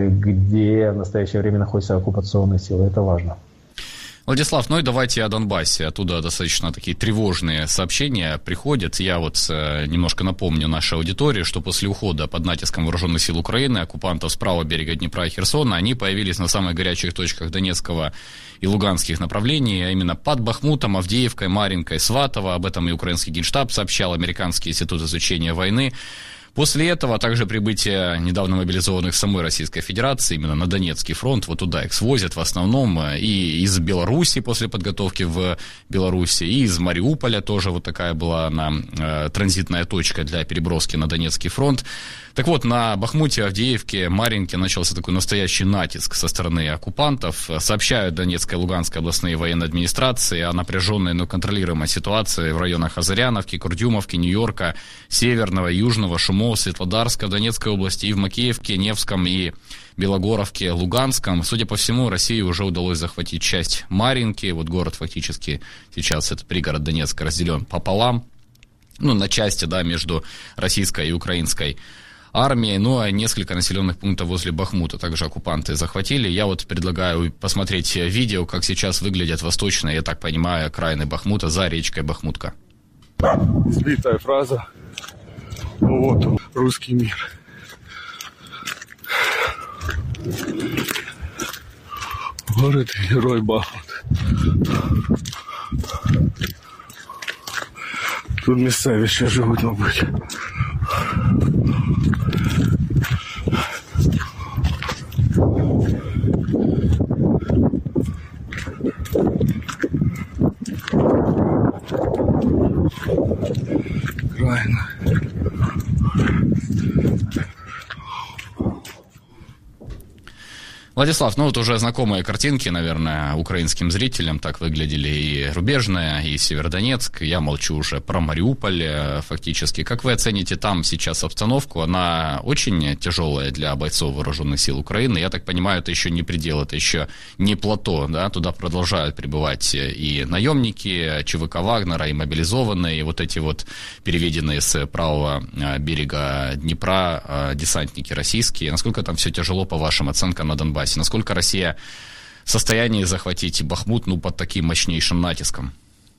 где в настоящее время находятся оккупационные силы. Это важно. Владислав, ну и давайте о Донбассе. Оттуда достаточно такие тревожные сообщения приходят. Я вот немножко напомню нашей аудитории, что после ухода под натиском вооруженных сил Украины оккупантов с правого берега Днепра и Херсона, они появились на самых горячих точках Донецкого и Луганских направлений, а именно под Бахмутом, Авдеевкой, Марьинкой, Сватово. Об этом и украинский Генштаб сообщал, Американский институт изучения войны. После этого, а также прибытие недавно мобилизованных самой Российской Федерации именно на Донецкий фронт, вот туда их свозят в основном и из Беларуси после подготовки в Беларуси, и из Мариуполя тоже вот такая была она транзитная точка для переброски на Донецкий фронт. Так вот, на Бахмуте, Авдеевке, Марьинке начался такой настоящий натиск со стороны оккупантов. Сообщают Донецкая и Луганская областные военные администрации о напряженной, но контролируемой ситуации в районах Озаряновки, Курдюмовки, Нью-Йорка, Северного, Южного, Шумов, Светлодарска в Донецкой области, и в Макеевке, Невском и Белогоровке, Луганском. Судя по всему, России уже удалось захватить часть Марьинки. Вот город фактически сейчас, этот пригород Донецка, разделен пополам, на части, да, между российской и украинской армией, ну а несколько населенных пунктов возле Бахмута также оккупанты захватили. Я вот предлагаю посмотреть видео, как сейчас выглядят восточные, я так понимаю, окраины Бахмута за речкой Бахмутка. Избитая фраза. Вот он, русский мир. Город-герой Бахмут. Тут місцеві ще живуть, мабуть. Крайно. Владислав, ну вот уже знакомые картинки, наверное, украинским зрителям. Так выглядели и Рубежная, и Северодонецк. Я молчу уже про Мариуполь фактически. Как вы оцените там сейчас обстановку? Она очень тяжелая для бойцов вооруженных сил Украины. Я так понимаю, это еще не предел, это еще не плато, да? Туда продолжают прибывать и наемники ЧВК Вагнера, и мобилизованные, и вот эти вот переведенные с правого берега Днепра десантники российские. Насколько там все тяжело, по вашим оценкам, на Донбассе? Насколько Россия в состоянии захватить Бахмут под таким мощнейшим натиском?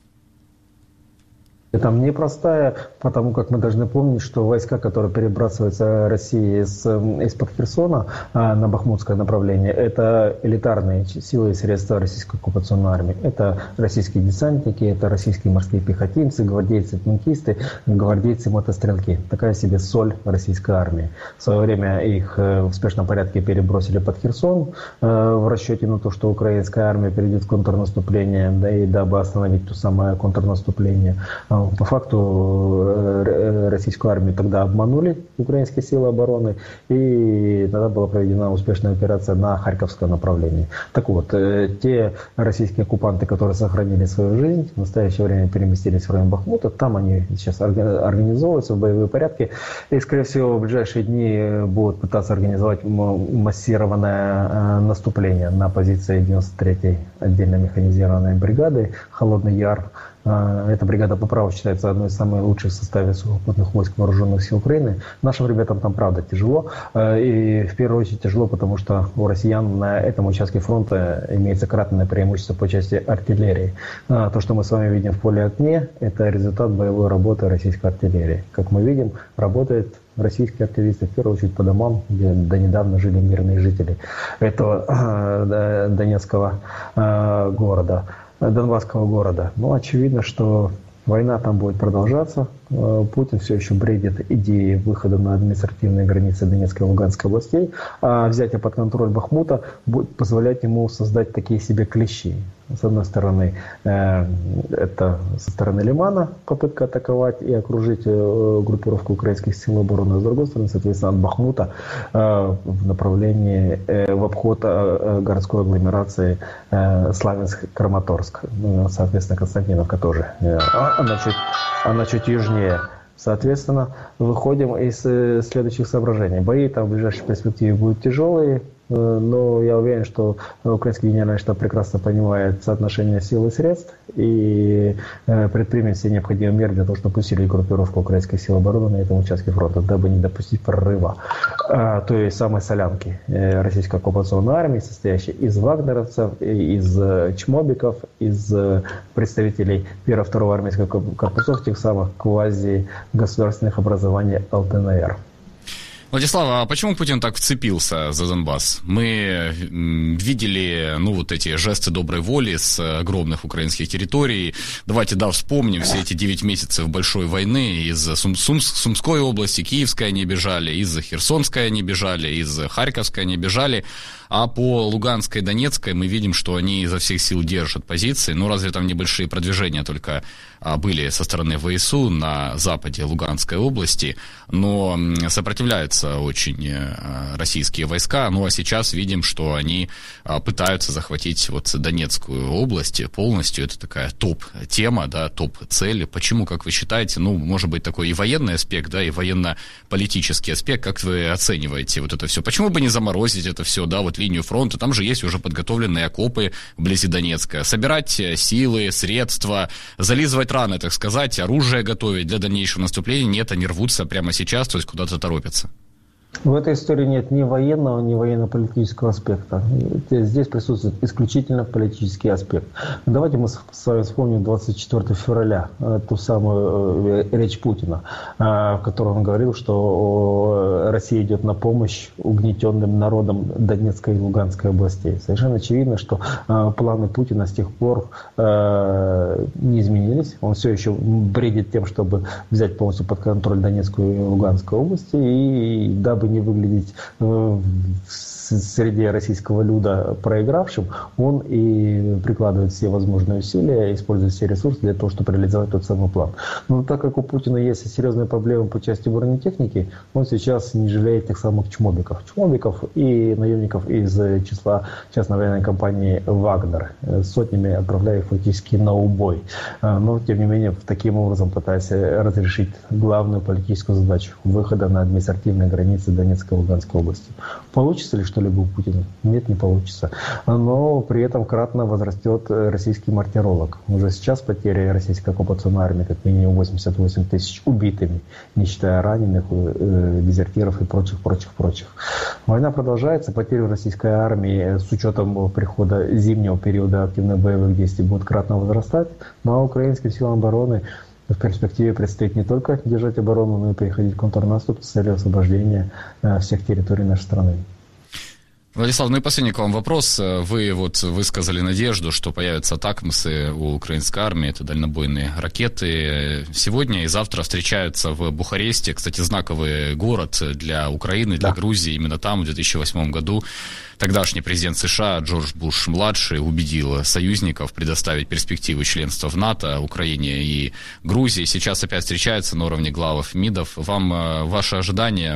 Там непростая, потому как мы должны помнить, что войска, которые перебрасываются Россией из-под Херсона на бахмутское направление, это элитарные силы и средства российской оккупационной армии. Это российские десантники, это российские морские пехотинцы, гвардейцы-танкисты, гвардейцы-мотострелки. Такая себе соль российской армии. В свое время их в успешном порядке перебросили под Херсон в расчете на то, что украинская армия перейдет в контрнаступление, да и дабы остановить то самое контрнаступление. По факту российскую армию тогда обманули украинские силы обороны, и тогда была проведена успешная операция на Харьковское направление. Так вот, те российские оккупанты, которые сохранили свою жизнь, в настоящее время переместились в район Бахмута, там они сейчас организовываются в боевые порядки, и, скорее всего, в ближайшие дни будут пытаться организовать массированное наступление на позиции 93-й отдельно механизированной бригады «Холодный Яр». Эта бригада по праву считается одной из самых лучших в составе сухопутных войск вооруженных сил Украины. Нашим ребятам там, правда, тяжело. И в первую очередь тяжело, потому что у россиян на этом участке фронта имеется кратное преимущество по части артиллерии. То, что мы с вами видим в поле огне, это результат боевой работы российской артиллерии. Как мы видим, работает российские артиллеристы, в первую очередь, по домам, где до недавно жили мирные жители этого Донецкого города. Донбасского города. Но очевидно, что Война там будет продолжаться. Путин все еще бредит идеей выхода на административные границы Донецкой и Луганской областей, а взятие под контроль Бахмута будет позволять ему создать такие себе клещи. С одной стороны, это со стороны Лимана попытка атаковать и окружить группировку украинских сил обороны, а с другой стороны, соответственно, от Бахмута в направлении, в обход городской агломерации Славянск-Краматорск, соответственно, Константиновка тоже, она чуть южнее. Соответственно, выходим из следующих соображений. Бои там в ближайшей перспективе будут тяжелые, но я уверен, что украинский генеральный штаб прекрасно понимает соотношение сил и средств и предпримет все необходимые меры для того, чтобы усилить группировку украинских сил обороны на этом участке фронта, дабы не допустить прорыва той самой солянки российской оккупационной армии, состоящей из вагнеровцев, из чмобиков, из представителей 1-2 армейских корпусов, тех самых квази-государственных образований ЛДНР. Владислав, а почему Путин так вцепился за Донбасс? Мы видели, вот эти жесты доброй воли с огромных украинских территорий. Давайте, вспомним все эти 9 месяцев большой войны. Из Сумской области, Киевской они бежали, из Херсонской они бежали, из Харьковской они бежали. А по Луганской и Донецкой мы видим, что они изо всех сил держат позиции. Разве там небольшие продвижения только были со стороны ВСУ на западе Луганской области, но сопротивляются очень российские войска. А сейчас видим, что они пытаются захватить Донецкую область полностью. Это такая топ-тема, топ-цель. Почему, как вы считаете, может быть такой и военный аспект, и военно-политический аспект, как вы оцениваете это все? Почему бы не заморозить это все, линию фронта? Там же есть уже подготовленные окопы вблизи Донецка. Собирать силы, средства, зализывать раны, так сказать, оружие готовить для дальнейшего наступления. Нет, они рвутся прямо сейчас, то есть куда-то торопятся. В этой истории нет ни военного, ни военно-политического аспекта. Здесь присутствует исключительно политический аспект. Давайте мы с вами вспомним 24 февраля, ту самую речь Путина, в которой он говорил, что Россия идет на помощь угнетенным народам Донецкой и Луганской областей. Совершенно очевидно, что планы Путина с тех пор не изменились. Он все еще бредит тем, чтобы взять полностью под контроль Донецкую и Луганскую области, и дабы не выглядеть среди российского люда проигравшим, он и прикладывает все возможные усилия, использует все ресурсы для того, чтобы реализовать тот самый план. Но так как у Путина есть серьезные проблемы по части бронетехники, он сейчас не жалеет тех самых чмобиков и наемников из числа частной военной компании «Вагнер», сотнями отправляя их фактически на убой. Но, тем не менее, таким образом пытаясь разрешить главную политическую задачу – выхода на административные границы Донецкой и Луганской области. Получится ли что-либо у Путина? Нет, не получится. Но при этом кратно возрастет российский мартиролог. Уже сейчас потери российской оккупационной армии как минимум 88 тысяч убитыми, не считая раненых, дезертиров и прочих. Война продолжается. Потери в российской армии с учетом прихода зимнего периода активных боевых действий будут кратно возрастать. Но украинским силам обороны в перспективе предстоит не только держать оборону, но и переходить в контрнаступ с целью освобождения всех территорий нашей страны. Владислав, и последний к вам вопрос. Вы высказали надежду, что появятся атакмсы у украинской армии, это дальнобойные ракеты. Сегодня и завтра встречаются в Бухаресте, кстати, знаковый город для Украины, для Грузии. Именно там в 2008 году тогдашний президент США Джордж Буш-младший убедил союзников предоставить перспективы членства в НАТО Украине и Грузии. Сейчас опять встречаются на уровне главов МИДов. Вам ваши ожидания,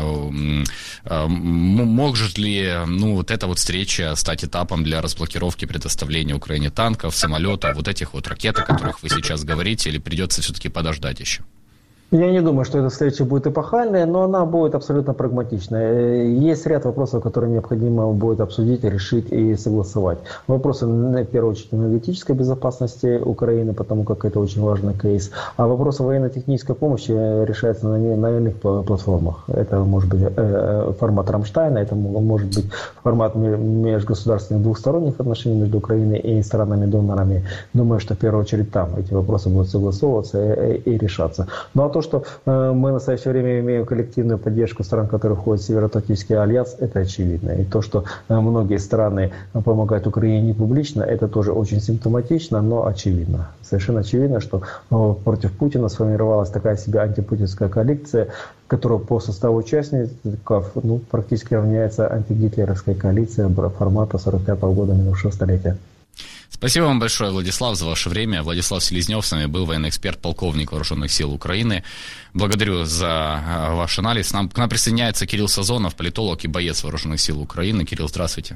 может ли эта встреча стать этапом для разблокировки предоставления Украине танков, самолетов, этих ракет, о которых вы сейчас говорите, или придется все-таки подождать еще? Я не думаю, что эта встреча будет эпохальной, но она будет абсолютно прагматичной. Есть ряд вопросов, которые необходимо будет обсудить, решить и согласовать. Вопросы, в первую очередь, энергетической безопасности Украины, потому как это очень важный кейс. А вопросы военно-технической помощи решаются на иных платформах. Это может быть формат Рамштайна, это может быть формат межгосударственных двухсторонних отношений между Украиной и странами-донорами. Думаю, что в первую очередь там эти вопросы будут согласовываться и решаться. Ну а то, что мы в настоящее время имеем коллективную поддержку стран, которые входят в Североатлантический альянс, это очевидно. И то, что многие страны помогают Украине не публично, это тоже очень симптоматично, но очевидно. Совершенно очевидно, что против Путина сформировалась такая себе антипутинская коалиция, которая по составу участников практически равняется антигитлеровской коалиции формата 45-го года минувшего столетия. Спасибо вам большое, Владислав, за ваше время. Владислав Селезнев с нами был, военный эксперт, полковник Вооруженных сил Украины. Благодарю за ваш анализ. К нам присоединяется Кирилл Сазонов, политолог и боец Вооруженных сил Украины. Кирилл, здравствуйте.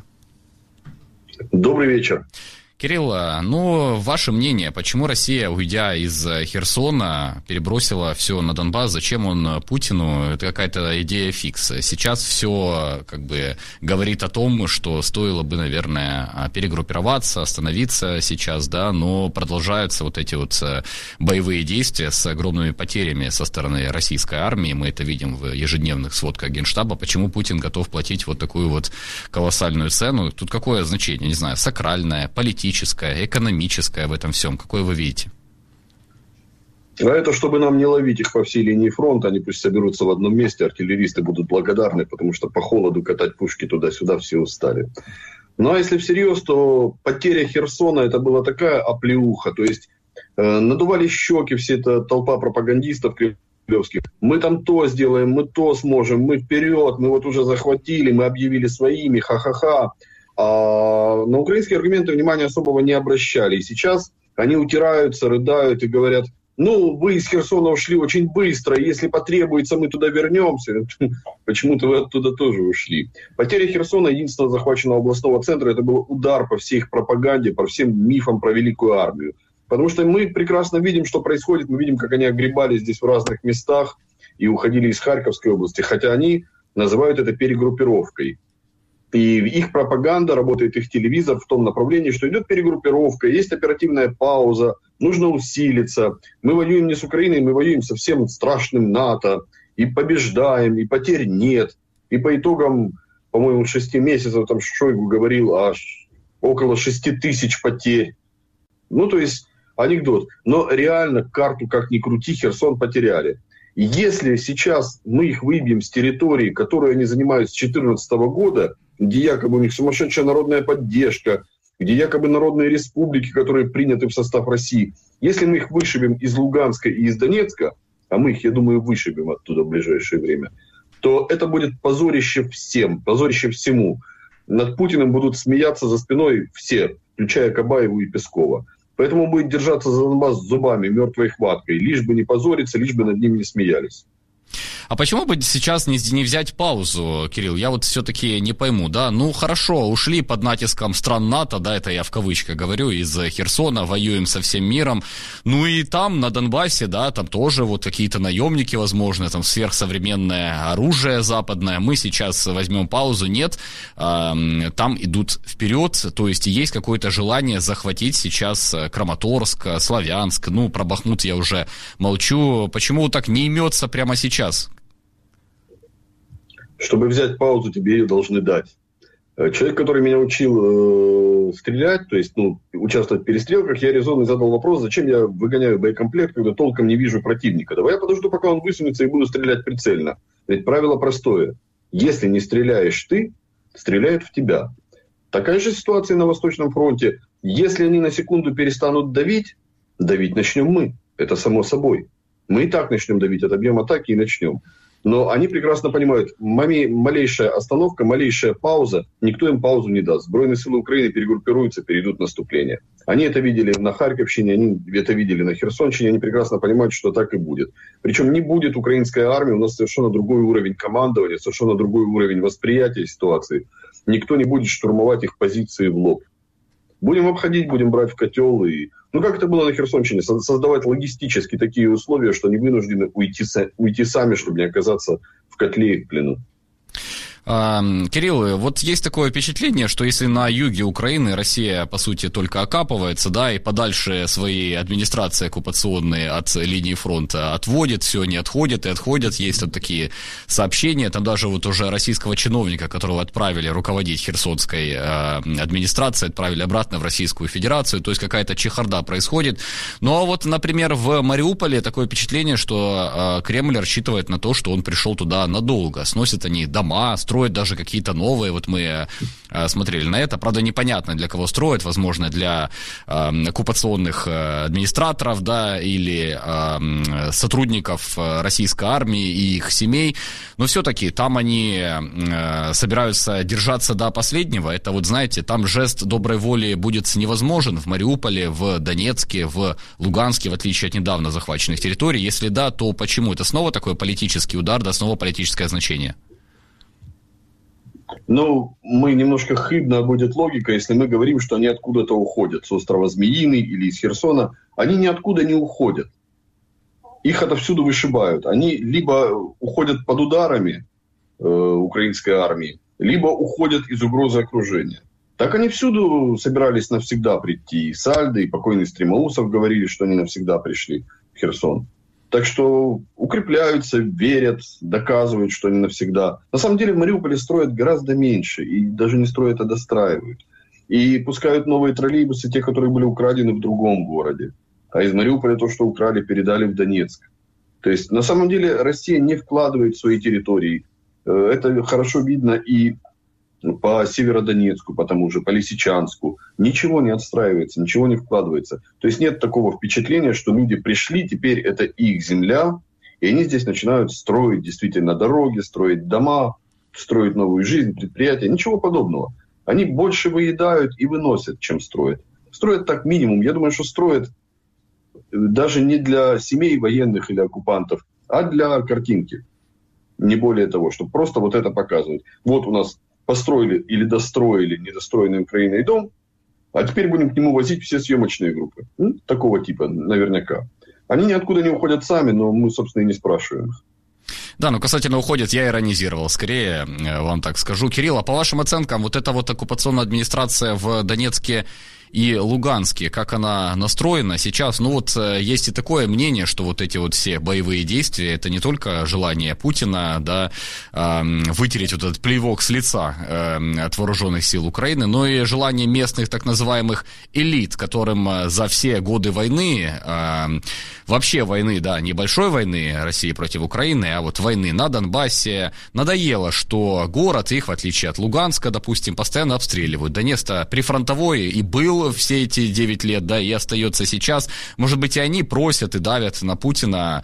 Добрый вечер. Кирилл, ваше мнение, почему Россия, уйдя из Херсона, перебросила все на Донбасс? Зачем он Путину? Это какая-то идея фикс. Сейчас все говорит о том, что стоило бы, наверное, перегруппироваться, остановиться сейчас, да, но продолжаются вот эти вот боевые действия с огромными потерями со стороны российской армии. Мы это видим в ежедневных сводках Генштаба. Почему Путин готов платить вот такую вот колоссальную цену? Тут какое значение? Не знаю, сакральное, политическое, экономическое в этом всем? Какое вы видите? А это чтобы нам не ловить их по всей линии фронта. Они пусть соберутся в одном месте, артиллеристы будут благодарны, потому что по холоду катать пушки туда-сюда все устали. Ну а если всерьез, то потеря Херсона это была такая оплеуха. То есть надували щеки все эта толпа пропагандистов кремлевских. Мы там то сделаем, мы то сможем, мы вперед, мы вот уже захватили, мы объявили своими, ха-ха-ха. А на украинские аргументы внимания особого не обращали. И сейчас они утираются, рыдают и говорят: вы из Херсона ушли очень быстро, если потребуется, мы туда вернемся. Почему-то вы оттуда тоже ушли. Потеря Херсона, единственного захваченного областного центра, это был удар по всей их пропаганде, по всем мифам про Великую Армию. Потому что мы прекрасно видим, что происходит. Мы видим, как они огребали здесь в разных местах и уходили из Харьковской области. Хотя они называют это перегруппировкой. И их пропаганда, работает их телевизор в том направлении, что идет перегруппировка, есть оперативная пауза, нужно усилиться. Мы воюем не с Украиной, мы воюем со всем страшным НАТО. И побеждаем, и потерь нет. И по итогам, по-моему, 6 месяцев, там Шойгу говорил, аж около 6 тысяч потерь. То есть анекдот. Но реально карту, как ни крути, Херсон потеряли. И если сейчас мы их выбьем с территории, которую они занимают с 2014 года, где якобы у них сумасшедшая народная поддержка, где якобы народные республики, которые приняты в состав России, если мы их вышибем из Луганска и из Донецка, а мы их, я думаю, вышибем оттуда в ближайшее время, то это будет позорище всем, позорище всему. Над Путиным будут смеяться за спиной все, включая Кабаеву и Пескова. Поэтому он будет держаться за Донбасс зубами, мертвой хваткой, лишь бы не позориться, лишь бы над ним не смеялись. А почему бы сейчас не взять паузу, Кирилл? Я вот все-таки не пойму, да? Хорошо, ушли под натиском стран НАТО, да, это я в кавычках говорю, из Херсона, воюем со всем миром. И там, на Донбассе, да, там тоже вот какие-то наемники, возможно, там сверхсовременное оружие западное. Мы сейчас возьмем паузу, нет, там идут вперед, то есть есть какое-то желание захватить сейчас Краматорск, Славянск, про Бахмут я уже молчу. Почему так не имется прямо сейчас? Чтобы взять паузу, тебе ее должны дать. Человек, который меня учил стрелять, то есть участвовать в перестрелках, я резонно задал вопрос, зачем я выгоняю боекомплект, когда толком не вижу противника. Давай я подожду, пока он высунется, и буду стрелять прицельно. Ведь правило простое. Если не стреляешь ты, стреляют в тебя. Такая же ситуация на Восточном фронте. Если они на секунду перестанут давить начнем мы. Это само собой. Мы и так начнем давить, отобьем атаки и начнем. Но они прекрасно понимают, малейшая остановка, малейшая пауза, никто им паузу не даст. Сбройные силы Украины перегруппируются, перейдут в наступление. Они это видели на Харьковщине, они это видели на Херсонщине, они прекрасно понимают, что так и будет. Причем не будет украинской армии, у нас совершенно другой уровень командования, совершенно другой уровень восприятия ситуации. Никто не будет штурмовать их позиции в лоб. Будем обходить, будем брать в котел. И... как это было на Херсонщине, создавать логистически такие условия, что они вынуждены уйти сами, чтобы не оказаться в котле и в плену. Кирилл, вот есть такое впечатление, что если на юге Украины Россия, по сути, только окапывается, да, и подальше свои администрации оккупационные от линии фронта отводит, все не отходят и отходят. Есть вот такие сообщения, там даже вот уже российского чиновника, которого отправили руководить Херсонской администрацией, отправили обратно в Российскую Федерацию, то есть какая-то чехарда происходит. Ну а вот, например, в Мариуполе такое впечатление, что Кремль рассчитывает на то, что он пришел туда надолго. Сносят они дома, строят даже какие-то новые, вот мы смотрели на это, правда непонятно для кого строят, возможно для оккупационных администраторов, да, или сотрудников российской армии и их семей, но все-таки там они собираются держаться до последнего, это вот знаете, там жест доброй воли будет невозможен в Мариуполе, в Донецке, в Луганске, в отличие от недавно захваченных территорий, если да, то почему? Это снова такой политический удар, да, снова политическое значение? Ну, мы немножко хибна будет логика, если мы говорим, что они откуда-то уходят с острова Змеиный или из Херсона. Они ниоткуда не уходят. Их отовсюду вышибают. Они либо уходят под ударами украинской армии, либо уходят из угрозы окружения. Так они всюду собирались навсегда прийти. И Сальдо, и покойный Стремоусов говорили, что они навсегда пришли в Херсон. Так что укрепляются, верят, доказывают, что они навсегда. На самом деле в Мариуполе строят гораздо меньше. И даже не строят, а достраивают. И пускают новые троллейбусы, те, которые были украдены в другом городе. А из Мариуполя то, что украли, передали в Донецк. То есть на самом деле Россия не вкладывает в свои территории. Это хорошо видно и по Северодонецку, по тому же, по Лисичанску. Ничего не отстраивается, ничего не вкладывается. То есть нет такого впечатления, что люди пришли, теперь это их земля, и они здесь начинают строить действительно дороги, строить дома, строить новую жизнь, предприятия. Ничего подобного. Они больше выедают и выносят, чем строят. Строят так минимум. Я думаю, что строят даже не для семей военных или оккупантов, а для картинки. Не более того, чтобы просто вот это показывать. Вот у нас построили или достроили недостроенный Украиной дом, а теперь будем к нему возить все съемочные группы. Такого типа, наверняка. Они ниоткуда не уходят сами, но мы, собственно, и не спрашиваем их. Да, ну касательно уходят, я иронизировал, скорее, вам так скажу. Кирилл, а по вашим оценкам, вот эта вот оккупационная администрация в Донецке и Луганске, как она настроена сейчас? Ну вот есть и такое мнение, что вот эти вот все боевые действия, это не только желание Путина, да, вытереть вот этот плевок с лица от вооруженных сил Украины, но и желание местных так называемых элит, которым за все годы войны, вообще войны, да, небольшой войны России против Украины, а вот войны на Донбассе, надоело, что город их, в отличие от Луганска, допустим, постоянно обстреливают. Донецк-то прифронтовой и был все эти 9 лет, да, и остается сейчас. Может быть, и они просят и давят на Путина,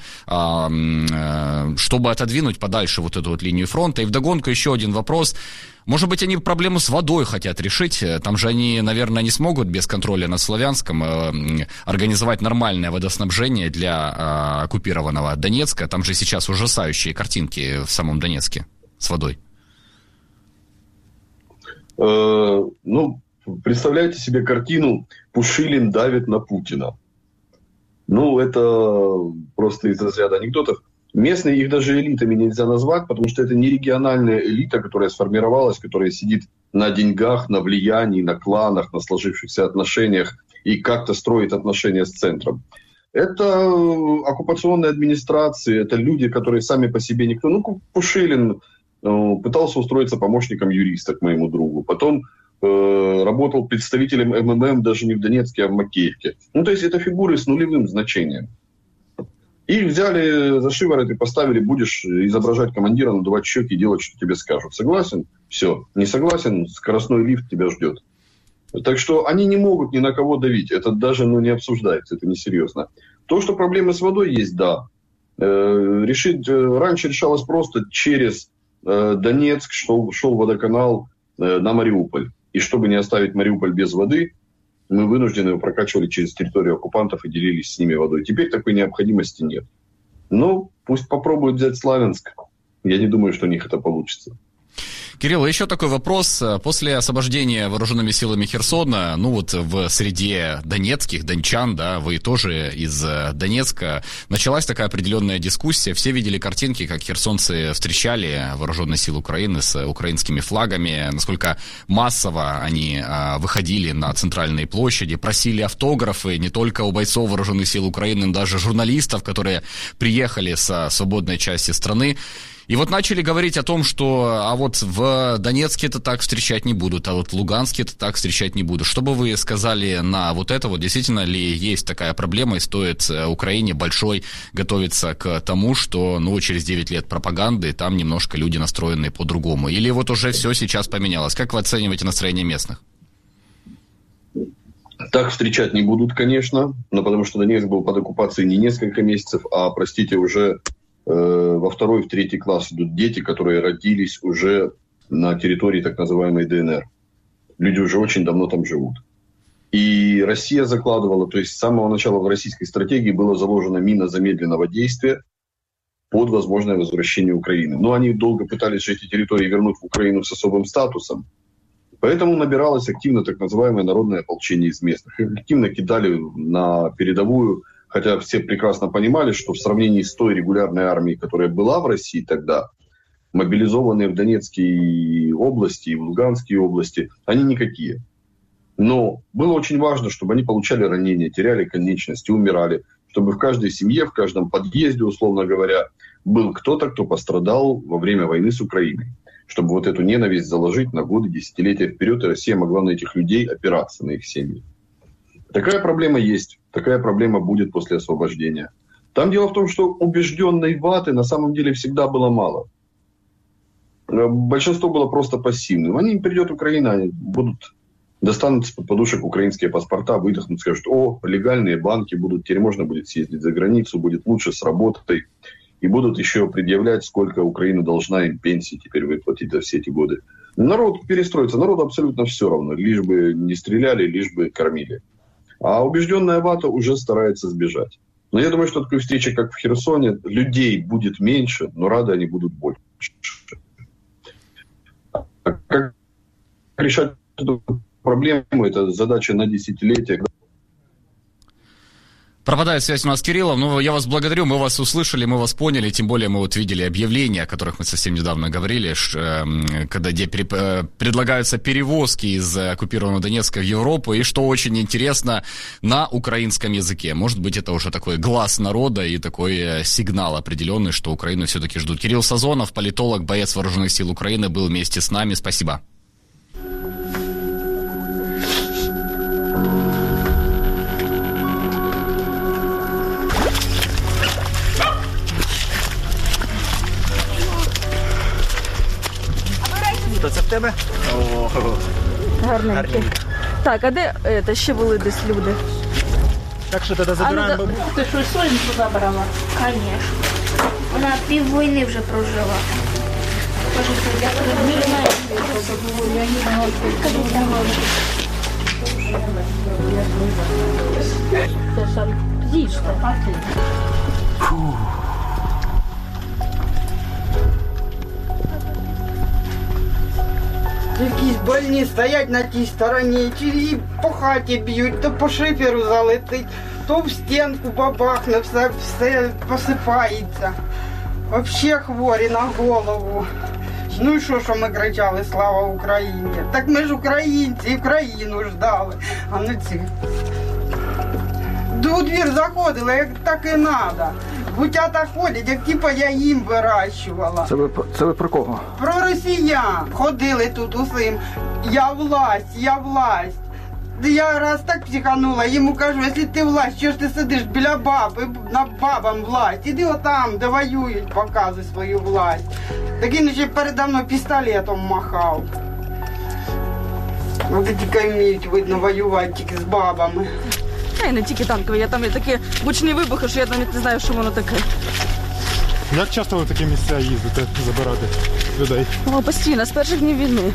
чтобы отодвинуть подальше вот эту вот линию фронта. И вдогонку еще один вопрос. Может быть, они проблему с водой хотят решить. Там же они, наверное, не смогут без контроля над Славянском организовать нормальное водоснабжение для оккупированного Донецка. Там же сейчас ужасающие картинки в самом Донецке с водой. Ну, представляете себе картину «Пушилин давит на Путина». Ну, это просто из разряда анекдотов. Местные их даже элитами нельзя назвать, потому что это не региональная элита, которая сформировалась, которая сидит на деньгах, на влиянии, на кланах, на сложившихся отношениях и как-то строит отношения с центром. Это оккупационные администрации, это люди, которые сами по себе никто. Ну, Пушилин пытался устроиться помощником юриста к моему другу. Потом работал представителем МММ даже не в Донецке, а в Макеевке. Ну, то есть, это фигуры с нулевым значением. Их взяли за шиворот и поставили, будешь изображать командира, надувать щеки и делать, что тебе скажут. Согласен? Все. Не согласен? Скоростной лифт тебя ждет. Так что они не могут ни на кого давить. Это даже не обсуждается, это несерьезно. То, что проблемы с водой есть, да. Раньше решалось просто через Донецк, шел водоканал на Мариуполь. И чтобы не оставить Мариуполь без воды, мы вынуждены его прокачивали через территорию оккупантов и делились с ними водой. Теперь такой необходимости нет. Но пусть попробуют взять Славянск. Я не думаю, что у них это получится. Кирилл, еще такой вопрос. После освобождения вооруженными силами Херсона, ну вот в среде донецких, дончан, да, вы тоже из Донецка, началась такая определенная дискуссия. Все видели картинки, как херсонцы встречали вооруженные силы Украины с украинскими флагами, насколько массово они выходили на центральные площади, просили автографы не только у бойцов вооруженных сил Украины, но даже журналистов, которые приехали со свободной части страны. И вот начали говорить о том, что а вот в Донецке это так встречать не будут, а вот в Луганске это так встречать не будут. Что бы вы сказали на вот это? Вот действительно ли есть такая проблема и стоит Украине большой готовиться к тому, что через 9 лет пропаганды там немножко люди настроены по-другому? Или вот уже все сейчас поменялось? Как вы оцениваете настроение местных? Так встречать не будут, конечно, но потому что Донецк был под оккупацией не несколько месяцев, а, простите, уже во 2-й, в 3-й класс идут дети, которые родились уже на территории так называемой ДНР. Люди уже очень давно там живут. И Россия закладывала, то есть с самого начала в российской стратегии была заложена мина замедленного действия под возможное возвращение Украины. Но они долго пытались же эти территории вернуть в Украину с особым статусом. Поэтому набиралось активно так называемое народное ополчение из местных. Их активно кидали на передовую, хотя все прекрасно понимали, что в сравнении с той регулярной армией, которая была в России тогда, мобилизованные в Донецкой области и в Луганской области, они никакие. Но было очень важно, чтобы они получали ранения, теряли конечности, умирали, чтобы в каждой семье, в каждом подъезде, условно говоря, был кто-то, кто пострадал во время войны с Украиной. Чтобы вот эту ненависть заложить на годы, десятилетия вперед, и Россия могла на этих людей опираться, на их семьи. Такая проблема есть, такая проблема будет после освобождения. Там дело в том, что убежденной ваты на самом деле всегда было мало. Большинство было просто пассивным. Они придет Украина, они достанут из-под подушек украинские паспорта, выдохнут, скажут: о, легальные банки будут, теперь можно будет съездить за границу, будет лучше с работой. И будут еще предъявлять, сколько Украина должна им пенсии теперь выплатить за все эти годы. Народ перестроится, народу абсолютно все равно. Лишь бы не стреляли, лишь бы кормили. А убежденная вата уже старается сбежать. Но я думаю, что такой встречи, как в Херсоне, людей будет меньше, но рады они будут больше. А как решать эту проблему, это задача на десятилетия. Пропадает связь у нас с Кириллом, но я вас благодарю, мы вас услышали, мы вас поняли, тем более мы вот видели объявления, о которых мы совсем недавно говорили, где предлагаются перевозки из оккупированного Донецка в Европу, и что очень интересно, на украинском языке. Может быть, это уже такой глаз народа и такой сигнал определенный, что Украину все-таки ждут. Кирилл Сазонов, политолог, боец вооруженных сил Украины, был вместе с нами. Спасибо. Це в тебе? Гарненький. Так, а де ще були десь люди? Так що тоді забираємо бабу? Ти що, соньку забрала? Звісно. Вона піввійни вже прожила. З'їжте. Якісь больні стоять на тій стороні, чи по хаті б'ють, то по шиферу залетить, то в стінку бабахне, все посипається. Взагалі хворі на голову. Ну і що ми кричали «Слава Україні»? Так ми ж українці, Україну ждали. А не ці. У двір заходили, як так і треба. Гутята ходять, як типа я їм вирощувала. Це ви про кого? Про росіян. Ходили тут усім. Я власть, я власть. Я раз так психанула, йому кажу: якщо ти власть, що ж ти сидиш біля баби, на бабам власть? Іди отам, де воюють, показуй свою власть. Так він ще передо мною пістолетом махав. Вони тільки вміють, видно, воювати тільки з бабами. І не тільки танкові, там є такі гучні вибухи, що я навіть не знаю, що воно таке. Як часто ви в такі місця їздите забирати людей? Постійно, з перших днів війни.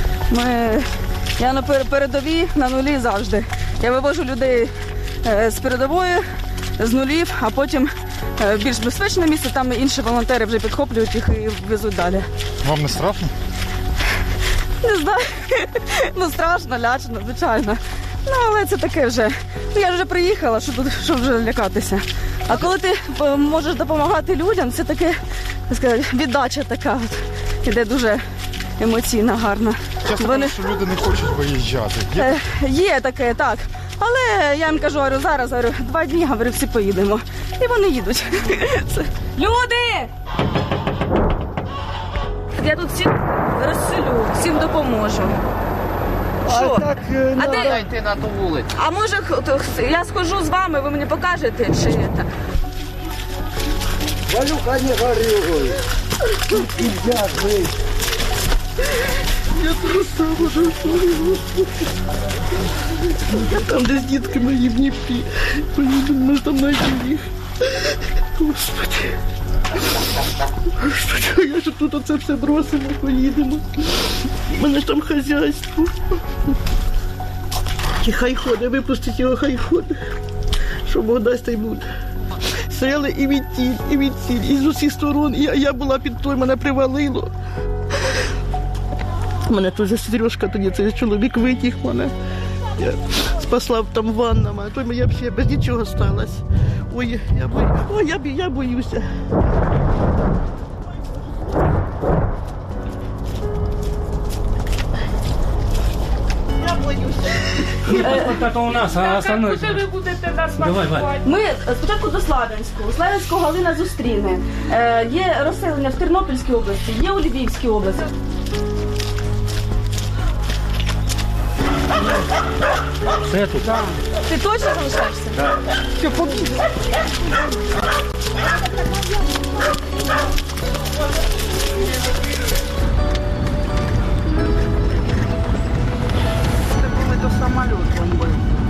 Я на передовій, на нулі завжди. Я вивожу людей з передової, з нулів, а потім в більш безпечне місце, там інші волонтери вже підхоплюють їх і везуть далі. Вам не страшно? Не знаю. Ну, страшно, лячно, звичайно. Ну, але це таке вже. Ну, я вже приїхала, що вже лякатися. А коли ти можеш допомагати людям, це таке, так сказати, віддача така от. Іде дуже емоційна, гарна. Часто кажуть, що люди не хочуть виїжджати. Є таке, так. Але я їм кажу, зараз, 2 дні, всі поїдемо. І вони їдуть. Люди! Я тут всіх розселю, всім допоможу. Що? А де йти на ту вулицю? А може, я схожу з вами, ви мені покажете, чи це? Валюха, не горюй. Я просто уже я там, де з дітками мої в Дніпрі. Поїдемо, ми там знайдемо їх. Господи. Господи, я ж тут оце все бросимо, поїдемо. У мене ж там хазяйство. І хай ходить, випустить його, хай ходить. Що Бог дасть, та й буде. Стріляли і від тіль, і з усіх сторон. Я була під той, мене привалило. Мене тут Сережка тоді, цей чоловік витяг мене. Я спасла там ваннами, а то я взагалі без нічого сталася. Ой, я боюся. Я боюся. Это у нас, а остальное... Куди ви будете нас Давай. Ми спочатку до Славянську. Славянську Галина зустріне. Є розселення в Тернопільській області, є у Львівській області. Це тут? Да. Ти точно залишаєшся? Так. Все, побіг. До самоліту був.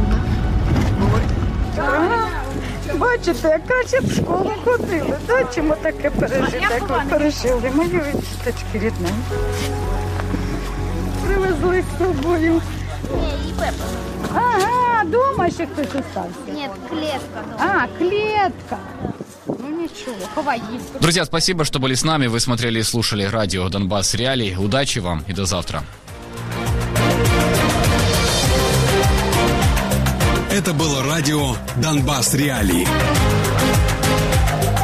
Бачите, як краще в школу ходили, да? Чому таке пережили, як ви пережили? Мої діточки рідненькі. Привезли з собою. Ні, і Пепа. Ага, дома ще хтось остався. Ні, клетка дома. А, клетка. Ну ничего, ховай їх. Друзья, спасибо, что были с нами. Вы смотрели и слушали радио «Донбасс Реалии». Удачи вам и до завтра. Это было радио «Донбасс Реалии».